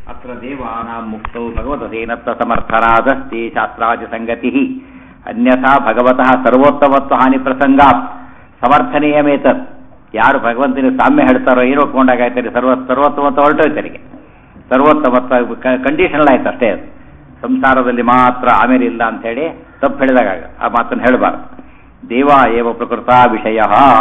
ಅತ್ರ ದೇವಾನಾಂ ಮುಕ್ತೌ ಭಗವತೇನತ್ತ ಸಮರ್ಥರಾದಸ್ತಿ ಶಾಸ್ತ್ರಾದಿ ಸಂಗತಿಃ ಅನ್ಯಥಾ ಭಗವತಃ ಸರ್ವೋತ್ತಮತ್ವ ಹಾನಿ ಪ್ರಸಂಗಾತ್ ಸಮರ್ಥನೀಯಮೇತತ್. ಯಾರು ಭಗವಂತನ ಸಾಮ್ಯ ಹೇಳ್ತಾರೋ ಏನು ಒಪ್ಕೊಂಡಾಗಾಯ್ತಾರೆ, ಸರ್ವೋತ್ತಮತ್ವ ಹೊರಟೋಯ್ತರಿಗೆ. ಸರ್ವೋತ್ತಮತ್ವ ಕಂಡೀಷನಲ್ ಆಯ್ತು ಅಷ್ಟೇ. ಅದು ಸಂಸಾರದಲ್ಲಿ ಮಾತ್ರ ಆಮೇಲೆ ಇಲ್ಲ ಅಂಥೇಳಿ ತಪ್ಪು ಹೇಳಿದಾಗ ಆ ಮಾತನ್ನು ಹೇಳಬಾರ್ದು. ದೇವ ಏವ ಪ್ರಕೃತ ವಿಷಯ,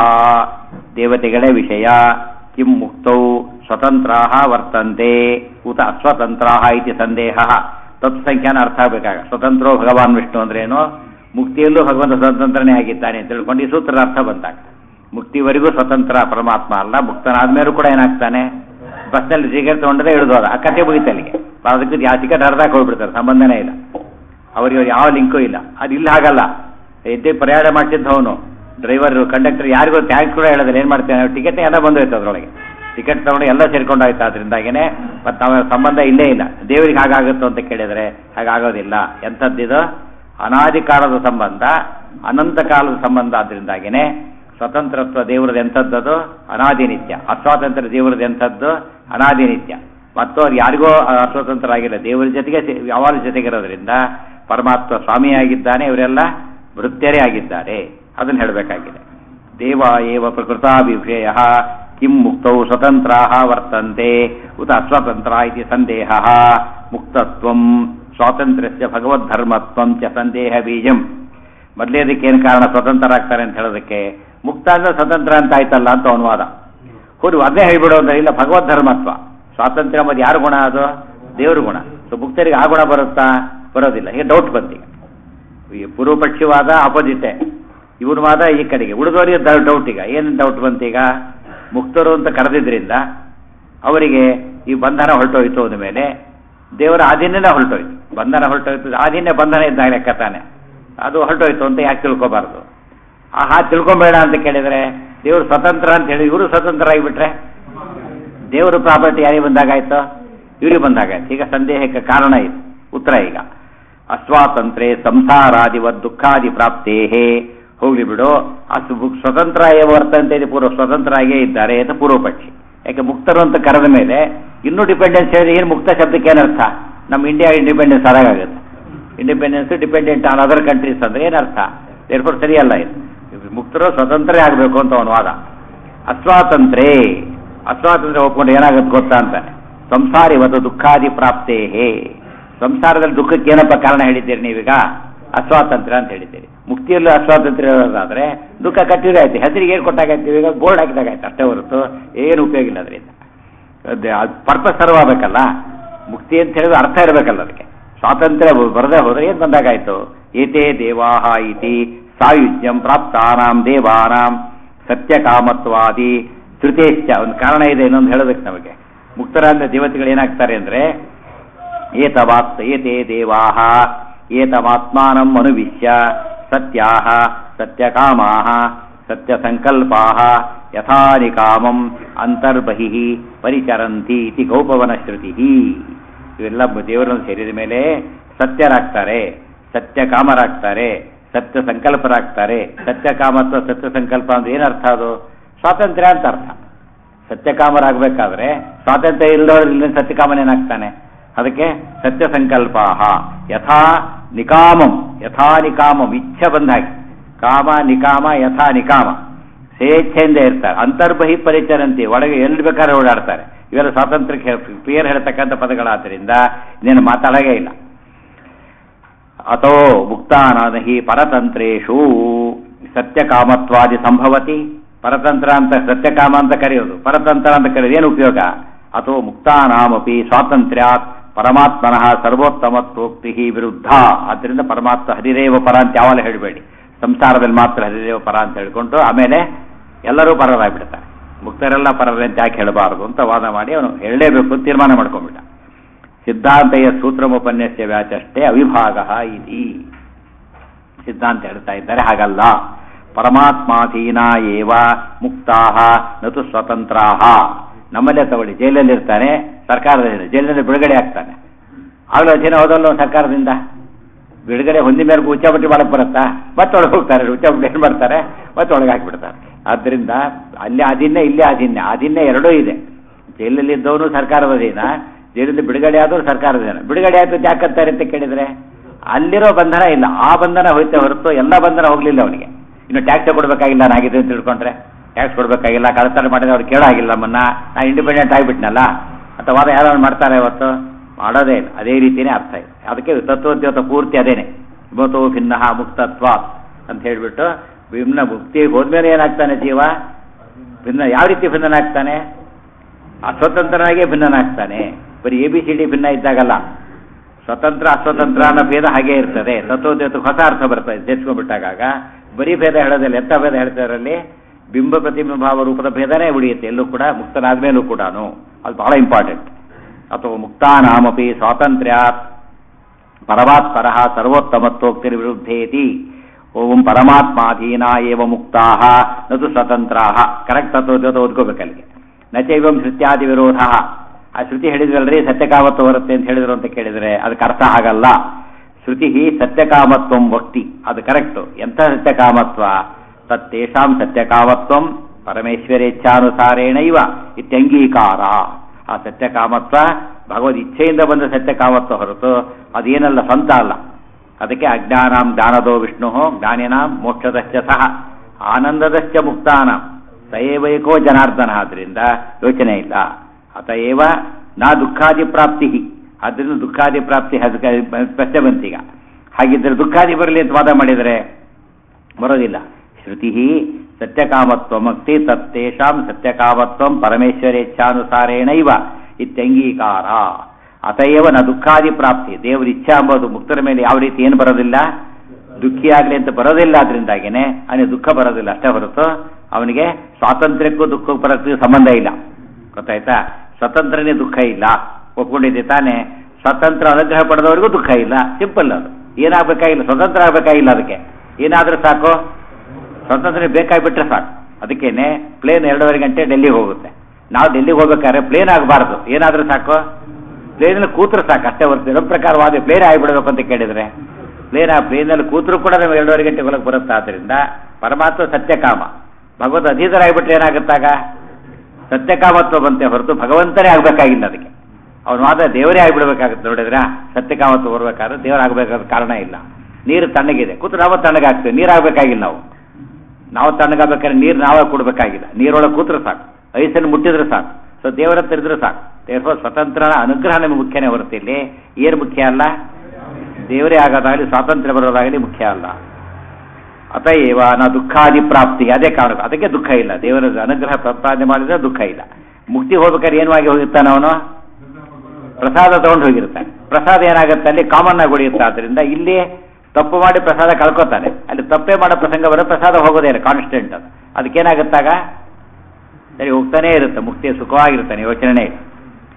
ದೇವತೆಗಳೇ ವಿಷಯ. ಕಿಂ ಮುಕ್ತೌ ಸ್ವತಂತ್ರಾಃ ವರ್ತಂತೆ ಉತ ಅಸ್ವತಂತ್ರಾಃ ಇತಿ ಸಂದೇಹ. ತತ್ಸಂಖ್ಯಾನ ಅರ್ಥ ಆಗಬೇಕಾಗ. ಸ್ವತಂತ್ರೋ ಭಗವಾನ್ ವಿಷ್ಣು ಅಂದ್ರೇನು, ಮುಕ್ತಿಯಲ್ಲೂ ಭಗವಂತ ಸ್ವತಂತ್ರನೇ ಆಗಿದ್ದಾನೆ ಅಂತ ತಿಳ್ಕೊಂಡು ಈ ಸೂತ್ರದ ಅರ್ಥ ಬಂದಾಗ ಮುಕ್ತಿವರೆಗೂ ಸ್ವತಂತ್ರ ಪರಮಾತ್ಮ ಅಲ್ಲ, ಮುಕ್ತನಾದ್ಮೇಲೂ ಕೂಡ ಏನಾಗ್ತಾನೆ, ಬಸ್ನಲ್ಲಿ ಟಿಕೆಟ್ ತೊಗೊಂಡ್ರೆ ಇಳಿದೋದ ಆ ಕಥೆ ಮುಗಿತು ಅಲ್ಲಿಗೆ. ಅದಕ್ಕೆ ಯಾವ ಟಿಕೆಟ್ ಅರ್ಧಕ್ಕೆ ಹೋಗ್ಬಿಡ್ತಾರೆ, ಸಂಬಂಧನೇ ಇಲ್ಲ, ಅವರಿಗೆ ಯಾವ ಲಿಂಕು ಇಲ್ಲ. ಅದು ಇಲ್ಲಿ ಹಾಗಲ್ಲ. ಎದ್ದೆ ಪ್ರಯಾಣ ಮಾಡ್ತಿದ್ದವನು ಡ್ರೈವರ್ ಕಂಡಕ್ಟರ್ ಯಾರಿಗೂ ಟ್ಯಾಕ್ಸ್ ಕೂಡ ಹೇಳೋದಿಲ್ಲ. ಏನು ಮಾಡ್ತೇನೆ, ಟಿಕೆಟ್ ಎಲ್ಲ ಬಂದೋಯ್ತು ಅದರೊಳಗೆ. ಟಿಕೆಟ್ ತಗೊಂಡು ಎಲ್ಲ ಸೇರ್ಕೊಂಡಾಯ್ತು. ಅದರಿಂದಾಗೇನೆ ಮತ್ತು ಅವರ ಸಂಬಂಧ ಇಲ್ಲೇ ಇಲ್ಲ. ದೇವರಿಗೆ ಹಾಗಾಗುತ್ತೋ ಅಂತ ಕೇಳಿದರೆ ಹಾಗಾಗೋದಿಲ್ಲ. ಎಂಥದ್ದಿದು ಅನಾದಿ ಕಾಲದ ಸಂಬಂಧ, ಅನಂತ ಕಾಲದ ಸಂಬಂಧ. ಆದ್ದರಿಂದಾಗೇನೆ ಸ್ವತಂತ್ರತ್ವ ದೇವರದ್ದು ಎಂಥದ್ದದು ಅನಾದಿ ನಿತ್ಯ, ಅಸ್ವಾತಂತ್ರ್ಯ ದೇವರದ್ದು ಎಂಥದ್ದು ಅನಾದಿ ನಿತ್ಯ. ಮತ್ತು ಅವ್ರು ಯಾರಿಗೋ ಅಸ್ವತಂತ್ರ ಆಗಿಲ್ಲ, ದೇವರ ಜೊತೆಗೆ ಯಾವಾಗಲೂ ಜೊತೆಗಿರೋದ್ರಿಂದ ಪರಮಾತ್ಮ ಸ್ವಾಮಿಯಾಗಿದ್ದಾನೆ, ಇವರೆಲ್ಲ ಭೃತ್ಯರೇ ಆಗಿದ್ದಾರೆ. ಅದನ್ನು ಹೇಳಬೇಕಾಗಿದೆ. ದೇವ ಏವ ಪ್ರಕೃತ ವಿಷಯ ಕಿಂ ಮುಕ್ತೌ ಸ್ವತಂತ್ರಾಃ ವರ್ತಂತೆ ಉತ ಅಸ್ವತಂತ್ರ ಇತಿ ಸಂದೇಹ. ಮುಕ್ತತ್ವಂ ಸ್ವಾತಂತ್ರ್ಯಸ್ಯ ಭಗವದ್ಧರ್ಮತ್ವಂ ಚ ಸಂದೇಹ ಬೀಜಂ. ಮೊದಲೇದಕ್ಕೇನು ಕಾರಣ ಸ್ವತಂತ್ರರಾಗ್ತಾರೆ ಅಂತ ಹೇಳೋದಕ್ಕೆ, ಮುಕ್ತ ಅಂದ್ರೆ ಸ್ವತಂತ್ರ ಅಂತ ಆಯ್ತಲ್ಲ ಅಂತ ಅನುವಾದ. ಹೌದು, ಅದೇ ಹೇಳ್ಬಿಡೋ ಅಂದ್ರೆ ಇಲ್ಲ, ಭಗವದ್ಧರ್ಮತ್ವ. ಸ್ವಾತಂತ್ರ್ಯ ಎಂಬುದು ಯಾರು ಗುಣ? ಅದು ದೇವ್ರ ಗುಣ. ಸೊ ಮುಕ್ತರಿಗೆ ಆ ಗುಣ ಬರುತ್ತಾ? ಬರೋದಿಲ್ಲ. ಈಗ ಡೌಟ್ ಬಂತೀಗ. ಪೂರ್ವಪಕ್ಷವಾದ ಅಪೋಸಿಟೆ, ಇವನ ವಾದ ಈ ಕಡೆಗೆ. ಉಳಿದವರಿಗೆ ಡೌಟ್. ಈಗ ಏನು ಡೌಟ್ ಬಂತೀಗ? ಮುಕ್ತರು ಅಂತ ಕರೆದಿದ್ರಿಂದ ಅವರಿಗೆ ಈ ಬಂಧನ ಹೊರಟೋಯ್ತು ಅಂದ ಮೇಲೆ ದೇವರ ಆಧೀನ್ಯನೇ ಹೊರಟೋಯ್ತು. ಬಂಧನ ಹೊರಟೋಯ್ತು, ಆಧೀನ್ಯ ಬಂಧನ ಇದ್ದಾಗ ಲೆಕ್ಕ ತಾನೆ. ಅದು ಹೊರಟೋಯ್ತು ಅಂತ ಯಾಕೆ ತಿಳ್ಕೊಬಾರ್ದು? ತಿಳ್ಕೊಂಬೇಡ ಅಂತ ಕೇಳಿದರೆ ದೇವರು ಸ್ವತಂತ್ರ ಅಂತ ಹೇಳಿ ಇವರು ಸ್ವತಂತ್ರ ಆಗಿಬಿಟ್ರೆ ದೇವರು ಪ್ರಾಪರ್ಟಿ ಯಾರಿಗೆ ಬಂದಾಗಾಯ್ತು? ಇವ್ರಿಗೆ ಬಂದಾಗಾಯ್ತು. ಈಗ ಸಂದೇಹಕ್ಕೆ ಕಾರಣ ಇದು. ಉತ್ತರ ಈಗ ಅಸ್ವಾತಂತ್ರ್ಯ ಸಂಸಾರಾದಿವದ್ ದುಃಖಾದಿ ಪ್ರಾಪ್ತೇ. ಹೋಗ್ಲಿ ಬಿಡು, ಸ್ವತಂತ್ರ ವರ್ತಂತೆ ಪೂರ್ವ ಸ್ವತಂತ್ರ ಆಗೇ ಇದ್ದಾರೆ ಅಂತ ಪೂರ್ವಪಕ್ಷಿ. ಯಾಕೆ ಮುಕ್ತರು ಅಂತ ಕರೆದ ಮೇಲೆ ಇನ್ನೂ ಡಿಪೆಂಡೆನ್ಸ್ ಹೇಳಿದ್ರೆ ಏನು ಮುಕ್ತ ಶಬ್ದಕ್ಕೆ ಏನರ್ಥ? ನಮ್ಮ ಇಂಡಿಯಾ ಇಂಡಿಪೆಂಡೆನ್ಸ್ ಆದಾಗುತ್ತೆ. Independence dependent on other countries ಅಂದ್ರೆ ಏನರ್ಥ? ಏರ್ಪೋರ್ಟ್ ಸರಿಯಲ್ಲ ಇದು. ಮುಕ್ತರು ಸ್ವತಂತ್ರ ಆಗಬೇಕು ಅಂತ ಅವನ ವಾದ. ಅಸ್ವಾತಂತ್ರ್ಯ ಒಪ್ಕೊಂಡು ಏನಾಗುತ್ತೆ ಗೊತ್ತಾ ಅಂತಾನೆ. ಸಂಸಾರಿವತ್ತು ದುಃಖಾದಿ ಪ್ರಾಪ್ತೇ. ಸಂಸಾರದಲ್ಲಿ ದುಃಖಕ್ಕೆ ಏನಪ್ಪ ಕಾರಣ ಹೇಳಿದ್ದೀರಿ ನೀವೀಗ? ಅಸ್ವಾತಂತ್ರ್ಯ ಅಂತ ಹೇಳಿದ್ದೀರಿ. ಮುಕ್ತಿಯಲ್ಲೂ ಅಸ್ವಾತಂತ್ರ್ಯ ಇರೋದಾದ್ರೆ ದುಃಖ ಕಟ್ಟಿದ್ರೆ ಆಯ್ತು. ಹೆಸರಿಗೆ ಏನು ಕೊಟ್ಟಾಗಾಯ್ತು? ಈಗ ಬೋರ್ಡ್ ಹಾಕಿದಾಗ ಆಯ್ತು ಅಷ್ಟೇ ಹೊರತು ಏನು ಉಪಯೋಗ ಇಲ್ಲ ಅದರಿಂದ. ಪರ್ಪಸ್ ಸರ್ವ್ ಆಗಬೇಕಲ್ಲ. ಮುಕ್ತಿ ಅಂತ ಹೇಳಿದ್ರೆ ಅರ್ಥ ಇರಬೇಕಲ್ಲ ಅದಕ್ಕೆ. ಸ್ವಾತಂತ್ರ್ಯ ಬರದೇ ಹೋದ್ರೆ ಏನು ಬಂದಾಗಾಯ್ತು? ಏತೇ ದೇವಾಹ ಇತಿ ಸಾಯುಜ್ಯಂ ಪ್ರಾಪ್ತಾನಾಂ ದೇವಾನಾಂ ಸತ್ಯಕಾಮತ್ವಾದಿ ಶ್ರುತೇಶ್ಚ. ಒಂದು ಕಾರಣ ಇದೆ ಇನ್ನೊಂದು ಹೇಳೋದಕ್ಕೆ ನಮಗೆ. ಮುಕ್ತರಾದ ದೇವತೆಗಳು ಏನಾಗ್ತಾರೆ ಅಂದ್ರೆ ಏತೇ ದೇವಾಹ ಏತಮಾತ್ಮಾನಂ ಅನುವಿಶ್ಯ ಸತ್ಯಾಹ ಸತ್ಯಕಾಮಾಹ ಸತ್ಯಸಂಕಲ್ಪಾಹ ಯಥಾ ನಿಕಾಮಂ ಅಂತರ್ಬಹಿಃ ಪರಿಚರಂತಿ ಇತಿ ಗೌಪವನ ಶ್ರುತಿ. ಇವೆಲ್ಲ ದೇವರನ್ನು ಸೇರಿದ ಮೇಲೆ ಸತ್ಯರಾಗ್ತಾರೆ, ಸತ್ಯಕಾಮರಾಗ್ತಾರೆ, ಸತ್ಯ ಸಂಕಲ್ಪರಾಗ್ತಾರೆ. ಸತ್ಯಕಾಮತ್ವ ಸತ್ಯ ಸಂಕಲ್ಪ ಅಂದ್ರೆ ಏನರ್ಥ? ಅದು ಸ್ವಾತಂತ್ರ್ಯ ಅಂತ ಅರ್ಥ. ಸತ್ಯಕಾಮರಾಗಬೇಕಾದ್ರೆ ಸ್ವಾತಂತ್ರ್ಯ ಇಲ್ಲದವ್ರ ಸತ್ಯಕಾಮನೇನಾಗ್ತಾನೆ? ಅದಕ್ಕೆ ಸತ್ಯ ಸಂಕಲ್ಪಾಹ ಯಥಾ ನಿಕಾಮಂ. ಯಥಾ ನಿಕಾಮಂ ಇಚ್ಛೆ ಬಂದಾಗಿ. ಕಾಮ ನಿಕಾಮ ಯಥಾ ನಿಕಾಮ ಸ್ವೇಚ್ಛೆಯಿಂದ ಇರ್ತಾರೆ. ಅಂತರ್ಬಹಿ ಪರಿಚರಂತಿ, ಒಳಗೆ ಎಲ್ಲಿ ಬೇಕಾದ್ರೆ ಓಡಾಡ್ತಾರೆ. ಇವೆಲ್ಲ ಸ್ವಾತಂತ್ರ್ಯಕ್ಕೆ ಕ್ಲಿಯರ್ ಹೇಳ್ತಕ್ಕಂಥ ಪದಗಳಾದ್ದರಿಂದ ಇನ್ನೇನು ಮಾತಾಡೋದೇ ಇಲ್ಲ. ಅಥೋ ಮುಕ್ತಾನಹಿ ಪರತಂತ್ರೇಶು ಸತ್ಯಕಾಮತ್ವಾದಿ ಸಂಭವತಿ. ಪರತಂತ್ರ ಅಂತ ಸತ್ಯಕಾಮ ಅಂತ ಕರೆಯೋದು, ಪರತಂತ್ರ ಅಂತ ಕರೆಯೋದು ಏನು ಉಪಯೋಗ? ಅಥೋ ಮುಕ್ತಾನಾಮಪಿ ಸ್ವಾತಂತ್ರ್ಯಾತ್ ಪರಮಾತ್ಮನಃ ಸರ್ವೋತ್ತಮತ್ವೋಕ್ತಿ ವಿರುದ್ಧ. ಆದ್ದರಿಂದ ಪರಮಾತ್ಮ ಹರಿದೇವ ಪರ ಅಂತ ಯಾವಾಗ ಹೇಳಬೇಡಿ. ಸಂಸಾರದಲ್ಲಿ ಮಾತ್ರ ಹರಿದೇವ ಪರ ಅಂತ ಹೇಳ್ಕೊಂಡು ಆಮೇಲೆ ಎಲ್ಲರೂ ಪರರಾಗ್ಬಿಡ್ತಾರೆ. ಮುಕ್ತರೆಲ್ಲ ಪರರೇ ಅಂತ ಯಾಕೆ ಹೇಳಬಾರದು ಅಂತ ವಾದ ಮಾಡಿ ಅವನು ಹೇಳಲೇಬೇಕು ತೀರ್ಮಾನ ಮಾಡ್ಕೊಂಡ್ಬಿಟ್ಟ. ಸಿದ್ಧಾಂತಯ ಸೂತ್ರಮೋಪನ್ಯಾಸ ವ್ಯಾಚಷ್ಟೇ ಅವಿಭಾಗ ಇತಿ ಸಿದ್ಧಾಂತ ಹೇಳ್ತಾ ಇದ್ದಾರೆ. ಹಾಗಲ್ಲ, ಪರಮಾತ್ಮಾಧೀನ ಏವ ಮುಕ್ತಾಹ ನತು ಸ್ವತಂತ್ರಾಹ. ನಮ್ಮಲ್ಲೇ ತಗೊಳ್ಳಿ, ಜೈಲಲ್ಲಿರ್ತಾನೆ, ಸರ್ಕಾರದಿಂದ ಜೈಲಿನಲ್ಲಿ ಬಿಡುಗಡೆ ಆಗ್ತಾನೆ. ಆಗಲೂ ಅಧೀನ ಹೋದಲ್ಲ ಸರ್ಕಾರದಿಂದ. ಬಿಡುಗಡೆ ಹೊಂದಿ ಮೇಲೆ ಉಚ್ಚಾಪಟ್ಟಿ ಮಾಡಕ್ಕೆ ಬರುತ್ತಾ? ಮತ್ತೆ ಒಳಗೆ ಹೋಗ್ತಾರೆ. ಉಚ್ಚಾಪಟ್ಟಿ ಏನು ಮಾಡ್ತಾರೆ? ಮತ್ತೆ ಒಳಗೆ ಹಾಕಿಬಿಡ್ತಾರೆ. ಆದ್ದರಿಂದ ಅಲ್ಲಿ ಅಧೀನ್ಯ, ಇಲ್ಲಿ ಅಧೀನ್ಯ ಎರಡೂ ಇದೆ. ಜೈಲಲ್ಲಿದ್ದವನು ಸರ್ಕಾರದ ಅಧೀನ, ಜೈಲಿಂದ ಬಿಡುಗಡೆ ಆದರೂ ಸರ್ಕಾರದೇನ ಬಿಡುಗಡೆ ಆಯ್ತು ಯಾಕಂತಾರೆ ಅಂತ ಕೇಳಿದ್ರೆ ಅಲ್ಲಿರೋ ಬಂಧನ ಇಲ್ಲ, ಆ ಬಂಧನ ಹೋಯ್ತೆ ಹೊರತು ಎಲ್ಲ ಬಂಧನ ಹೋಗ್ಲಿಲ್ಲ ಅವನಿಗೆ. ಇನ್ನು ಟ್ಯಾಕ್ಸ್ ಕೊಡಬೇಕಾಗಿಲ್ಲ ನಾಗಿದೆ ಅಂತ ತಿಳ್ಕೊಂಡ್ರೆ, ಟ್ಯಾಕ್ಸ್ ಕೊಡಬೇಕಾಗಿಲ್ಲ, ಕಳತನ ಮಾಡಿದ್ರೆ ಅವ್ರು ಕೇಳಾಗಿಲ್ಲ ನಮ್ಮನ್ನ, ನಾ ಇಂಡಿಪೆಂಡೆಂಟ್ ಆಗಿಬಿಟ್ನಲ್ಲ ಅಂತ ವಾದ ಯಾರು ಮಾಡ್ತಾರೆ ಇವತ್ತು? ಮಾಡೋದೇ ಇಲ್ಲ. ಅದೇ ರೀತಿಯೇ ಅರ್ಥ ಇದೆ. ಅದಕ್ಕೆ ತತ್ವೋದ್ಯೋತ ಪೂರ್ತಿ ಅದೇನೆ, ವಿಮತೋ ಭಿನ್ನ ಮುಕ್ತತ್ವ ಅಂತ ಹೇಳಿಬಿಟ್ಟು ಭಿನ್ನ ಮುಕ್ತಿ ಹೋದ್ಮೇಲೆ ಏನಾಗ್ತಾನೆ ಜೀವ? ಭಿನ್ನ. ಯಾವ ರೀತಿ ಭಿನ್ನನಾಗ್ತಾನೆ? ಅಸ್ವತಂತ್ರನಾಗೇ ಭಿನ್ನನಾಗ್ತಾನೆ. ಬರೀ ABCD ಭಿನ್ನ ಇದ್ದಾಗಲ್ಲ, ಸ್ವತಂತ್ರ ಅಸ್ವತಂತ್ರ ಅನ್ನೋ ಭೇದ ಹಾಗೇ ಇರ್ತದೆ. ತತ್ವೋದ್ಯೋತಕ್ಕೆ ಹೊಸ ಅರ್ಥ ಬರ್ತದೆ ಸೇರಿಸ್ಕೊಂಡ್ಬಿಟ್ಟಾಗ. ಬರೀ ಭೇದ ಹೇಳೋದಿಲ್ಲ, ಎಂಥ ಭೇದ ಹೇಳ್ತಾರಲ್ಲಿ ಬಿಂಬ ಪ್ರತಿಬಿಂಬಾವ ರೂಪದ ಭೇದನೇ ಉಳಿಯುತ್ತೆ ಎಲ್ಲೂ ಕೂಡ, ಮುಕ್ತನಾದ್ಮೇಲೂ ಕೂಡ. ಅದು ಬಹಳ ಇಂಪಾರ್ಟೆಂಟ್. ಅಥವಾ ಮುಕ್ತಾನಾಮಪಿ ಸ್ವಾತಂತ್ರ್ಯ ಪರಮಾತ್ಪರ ಸರ್ವೋತ್ತಮತ್ವೋಕ್ತಿ ವಿರುದ್ಧೇತಿ. ಓಂ ಪರಮಾತ್ಮಾಧೀನ ಏವ ಮುಕ್ತಾ ನದು ಸ್ವತಂತ್ರಾ. ಕರೆಕ್ಟ್ ತತ್ವೋದ್ಯೋತ ಓದ್ಕೋಬೇಕಲ್ಲಿಗೆ. ನಚೈವಂ ಶ್ರುತ್ಯಾದಿ ವಿರೋಧ. ಆ ಶ್ರುತಿ ಹೇಳಿದ್ವಲ್ರಿ ಸತ್ಯಕಾಮತ್ವ ಬರುತ್ತೆ ಅಂತ ಹೇಳಿದ್ರು ಅಂತ ಕೇಳಿದರೆ ಅದಕ್ಕೆ ಅರ್ಥ ಆಗಲ್ಲ. ಶ್ರುತಿ ಸತ್ಯಕಾಮತ್ವ ವಕ್ತಿ, ಅದು ಕರೆಕ್ಟು. ಎಂಥ ಸತ್ಯಕಾಮತ್ವ? ತತ್ತೇಷಾಂ ಸತ್ಯಕಾಮತ್ವಂ ಪರಮೇಶ್ವರೇಚ್ಛಾನುಸಾರೇಣ ಇವ ಇತ್ಯಂಗೀಕಾರ. ಆ ಸತ್ಯಕಾಮತ್ವ ಭಗವದ್ ಇಚ್ಛೆಯಿಂದ ಬಂದ ಸತ್ಯಕಾಮತ್ವ ಹೊರತು ಅದೇನಲ್ಲ, ಸ್ವಂತ ಅಲ್ಲ. ಅದಕ್ಕೆ ಅಜ್ಞಾನಾಂ ಜ್ಞಾನದೋ ವಿಷ್ಣು ಜ್ಞಾನಿನಾಂ ಮೋಕ್ಷದಶ್ಚ ಸಹ ಆನಂದದಶ್ಚ ಮುಕ್ತಾನಾಂ ಸಯೇವೈಕೋ ಜನಾರ್ದನ. ಆದ್ರಿಂದ ಯೋಚನೆ ಇಲ್ಲ. ಅತಏವ ನಾ ದುಃಖಾದಿ ಪ್ರಾಪ್ತಿ. ಆದ್ದರಿಂದ ದುಃಖಾದಿ ಪ್ರಾಪ್ತಿ ಪ್ರಶ್ನೆ ಬಂತೀಗ. ಹಾಗಿದ್ರೆ ದುಃಖಾದಿ ಬರಲಿ ಅಂತ ವಾದ ಮಾಡಿದರೆ ಬರೋದಿಲ್ಲ. ಶ್ರುತಿ ಸತ್ಯಕಾಮತ್ವ ಮುಕ್ತಿ ತತ್ತೇಷಾಂ ಸತ್ಯಕಾಮತ್ವ ಪರಮೇಶ್ವರೇಚ್ಛಾನುಸಾರೇಣ ಇವ ಇತ್ಯಂಗೀಕಾರ. ಅತಏವ ನ ದುಃಖಾದಿ ಪ್ರಾಪ್ತಿ. ದೇವರ ಇಚ್ಛಾ ಎಂಬುದು ಮುಕ್ತರ ಮೇಲೆ ಯಾವ ರೀತಿ ಏನು ಬರೋದಿಲ್ಲ, ದುಃಖಿಯಾಗಲಿ ಅಂತ ಬರೋದಿಲ್ಲ. ಅದರಿಂದಾಗಿನೇ ಅವನಿಗೆ ದುಃಖ ಬರೋದಿಲ್ಲ ಅಷ್ಟೇ ಹೊರತು ಅವನಿಗೆ ಸ್ವಾತಂತ್ರ್ಯಕ್ಕೂ ದುಃಖಕ್ಕೂ ಬರೋದಕ್ಕೆ ಸಂಬಂಧ ಇಲ್ಲ. ಗೊತ್ತಾಯ್ತಾ? ಸ್ವತಂತ್ರನೇ ದುಃಖ ಇಲ್ಲ, ಒಪ್ಕೊಂಡಿದ್ದೆ ತಾನೇ. ಸ್ವತಂತ್ರ ಅನುಗ್ರಹ ಪಡೆದವರಿಗೂ ದುಃಖ ಇಲ್ಲ. ಸಿಂಪಲ್. ಅದು ಏನಾಗಬೇಕಾಗಿಲ್ಲ, ಸ್ವತಂತ್ರ ಆಗಬೇಕಾಗಿಲ್ಲ. ಅದಕ್ಕೆ ಏನಾದರೂ ಸಾಕು, ಸ್ವತಂತ್ರ ಬೇಕಾಗಿಬಿಟ್ರೆ ಸಾಕು. ಅದಕ್ಕೇನೆ ಪ್ಲೇನ್ 2.5 ಗಂಟೆ ಡೆಲ್ಲಿಗೆ ಹೋಗುತ್ತೆ. ನಾವು ಡೆಲ್ಲಿಗೆ ಹೋಗ್ಬೇಕಾದ್ರೆ ಪ್ಲೇನ್ ಆಗಬಾರ್ದು, ಏನಾದರೂ ಸಾಕು, ಪ್ಲೇನಲ್ಲಿ ಕೂತ್ರು ಸಾಕು ಅಷ್ಟೇ ಹೊರತು ನಮ್ಮ ಪ್ರಕಾರವಾದ ಪ್ಲೇನ್ ಆಗಿಬಿಡಬೇಕು ಅಂತ ಕೇಳಿದರೆ ಪ್ಲೇನಲ್ಲಿ ಕೂತ್ರು ಕೂಡ ನಾವು 2.5 ಗಂಟೆ ಒಳಗೆ ಬರುತ್ತೆ. ಆದ್ದರಿಂದ ಪರಮಾತ್ಮ ಸತ್ಯಕಾಮ, ಭಗವದ್ ಅಧೀತರಾಗಿಬಿಟ್ರೆ ಏನಾಗುತ್ತಾಗ ಸತ್ಯಕಾಮತ್ವ ಬಂತೆ ಹೊರತು ಭಗವಂತನೇ ಆಗಬೇಕಾಗಿಲ್ಲ. ಅದಕ್ಕೆ ಅವನು ವಾದ ದೇವರೇ ಆಗಿಬಿಡ್ಬೇಕಾಗುತ್ತೆ. ನೋಡಿದ್ರೆ ಸತ್ಯಕಾಮತ್ವ ಬರ್ಬೇಕಾದ್ರೆ ದೇವರಾಗಬೇಕಾದ ಕಾರಣ ಇಲ್ಲ. ನೀರು ತಣ್ಣಗಿದೆ, ಕೂತು ನಾವು ತಣ್ಣಗಾಗ್ತೇವೆ, ನೀರಾಗಬೇಕಾಗಿಲ್ಲ. ನಾವು ತಣ್ಣಗಾಗಬೇಕಾದ್ರೆ ನೀರು ನಾವೇ ಕೊಡಬೇಕಾಗಿಲ್ಲ. ನೀರೊಳಗೆ ಕೂತ್ರೆ ಸಾಕು, ಐಸನ್ನು ಮುಟ್ಟಿದ್ರೆ ಸಾಕು. ಸೊ ದೇವರ ತಿರಿದ್ರೆ ಸಾಕು. ದೇವರ ಸ್ವತಂತ್ರನ ಅನುಗ್ರಹ ನಮಗೆ ಮುಖ್ಯನೇ ಹೊರತು ಇಲ್ಲಿ ಏನು ಮುಖ್ಯ ಅಲ್ಲ, ದೇವರೇ ಆಗೋದಾಗಲಿ ಸ್ವಾತಂತ್ರ್ಯ ಬರೋದಾಗಲಿ ಮುಖ್ಯ ಅಲ್ಲ. ಅತಏವ ನಾ ದುಃಖಾದಿ ಪ್ರಾಪ್ತಿ. ಅದೇ ಕಾರಣ, ಅದಕ್ಕೆ ದುಃಖ ಇಲ್ಲ. ದೇವರ ಅನುಗ್ರಹ ಪ್ರಸಾದ ಮಾಡಿದ್ರೆ ದುಃಖ ಇಲ್ಲ. ಮುಕ್ತಿ ಹೋಗ್ಬೇಕಾದ್ರೆ ಏನಾಗಿ ಹೋಗಿರ್ತಾನೆ ಅವನು? ಪ್ರಸಾದ ತಗೊಂಡು ಹೋಗಿರ್ತಾನೆ. ಪ್ರಸಾದ ಏನಾಗುತ್ತೆ ಅಲ್ಲಿ ಕಾಮನ್ ಆಗಿ ಉಳಿಯುತ್ತೆ. ಆದ್ರಿಂದ ಇಲ್ಲಿ ತಪ್ಪು ಮಾಡಿ ಪ್ರಸಾದ ಕಳ್ಕೊತಾನೆ. ಅಲ್ಲಿ ತಪ್ಪೇ ಮಾಡೋ ಪ್ರಸಂಗ ಬರೋ ಪ್ರಸಾದ ಹೋಗೋದೇ ಇಲ್ಲ, ಕಾನ್ಸ್ಟೆಂಟ್. ಅದು ಅದಕ್ಕೇನಾಗುತ್ತಾಗ ಸರಿ ಹೋಗ್ತಾನೆ ಇರುತ್ತೆ, ಮುಕ್ತಿಯ ಸುಖವಾಗಿರ್ತಾನೆ, ಯೋಚನೆ ಇಲ್ಲ.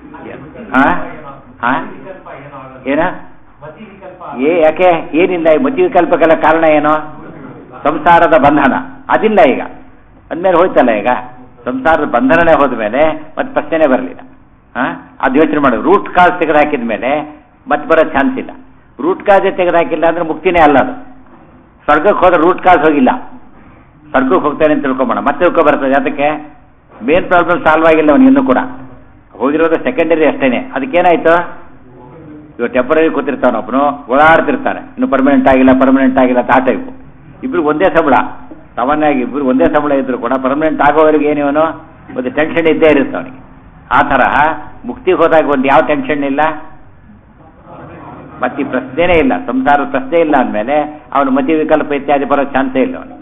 ಏನ ಯಾಕೆ ಏನಿಲ್ಲ? ಈ ಮತಿ ವಿಕಲ್ಪಕ್ಕೆಲ್ಲ ಕಾರಣ ಏನು? ಸಂಸಾರದ ಬಂಧನ. ಅದಿಲ್ಲ ಈಗ, ಅಂದಮೇಲೆ ಹೋಯ್ತಲ್ಲ. ಈಗ ಸಂಸಾರದ ಬಂಧನನೇ ಹೋದ್ಮೇಲೆ ಮತ್ತೆ ಪ್ರಶ್ನೆನೇ ಬರಲಿಲ್ಲ. ಅದು ಯೋಚನೆ ಮಾಡೋದು. ರೂಟ್ ಕಾಸ್ ತೆಗೆದು ಹಾಕಿದ ಮೇಲೆ ಮತ್ತೆ ಬರೋ ಚಾನ್ಸ್ ಇಲ್ಲ. ರೂಟ್ ಕಾಸೇ ತೆಗೆದು ಹಾಕಿಲ್ಲ ಅಂದ್ರೆ ಮುಕ್ತಿನೇ ಅಲ್ಲ. ಅದು ಸ್ವರ್ಗಕ್ಕೆ ಹೋದ್ರೆ ರೂಟ್ ಕಾಸ್ ಹೋಗಿಲ್ಲ, ಸ್ವರ್ಗಕ್ಕೆ ಹೋಗ್ತಾನೆ ಅಂತ ತಿಳ್ಕೊಂಬೋಣ. ಮತ್ತೆ ತಿಳ್ಕೊ ಬರ್ತದೆ. ಅದಕ್ಕೆ ಮೇನ್ ಪ್ರಾಬ್ಲಮ್ ಸಾಲ್ವ್ ಆಗಿಲ್ಲ ಅವನಿಗೆ ಇನ್ನೂ ಕೂಡ. ಹೋಗಿರೋದು ಸೆಕೆಂಡರಿ ಅಷ್ಟೇನೆ. ಅದಕ್ಕೇನಾಯ್ತು? ಇವಾಗ ಟೆಂಪರರಿ ಕೂತಿರ್ತಾನೊಬ್ಬನು, ಓಡಾಡ್ತಿರ್ತಾನೆ, ಇನ್ನು ಪರ್ಮನೆಂಟ್ ಆಗಿಲ್ಲ ಅಂತ ಆ ಟೈಪು. ಇಬ್ರು ಒಂದೇ ಸಂಬಳ, ಸಾಮಾನ್ಯವಾಗಿ ಇಬ್ರು ಒಂದೇ ಸಂಬಳ ಇದ್ರು ಕೂಡ ಪರ್ಮನೆಂಟ್ ಆಗೋವರೆಗೆ ಏನೇವನು ಒಂದು ಟೆನ್ಷನ್ ಇದ್ದೇ ಇರುತ್ತೆ ಅವನಿಗೆ. ಆ ತರಹ ಮುಕ್ತಿಗೆ ಹೋದಾಗ ಒಂದು ಯಾವ ಟೆನ್ಷನ್ ಇಲ್ಲ, ಮತ್ತೆ ಪ್ರಶ್ನೆನೇ ಇಲ್ಲ, ಸಂಸಾರದ ಪ್ರಶ್ನೆ ಇಲ್ಲ ಅಂದಮೇಲೆ ಅವನು ಮತಿ ವಿಕಲ್ಪ ಇತ್ಯಾದಿ ಬರೋ ಚಾನ್ಸೇ ಇಲ್ಲ ಅವನಿಗೆ.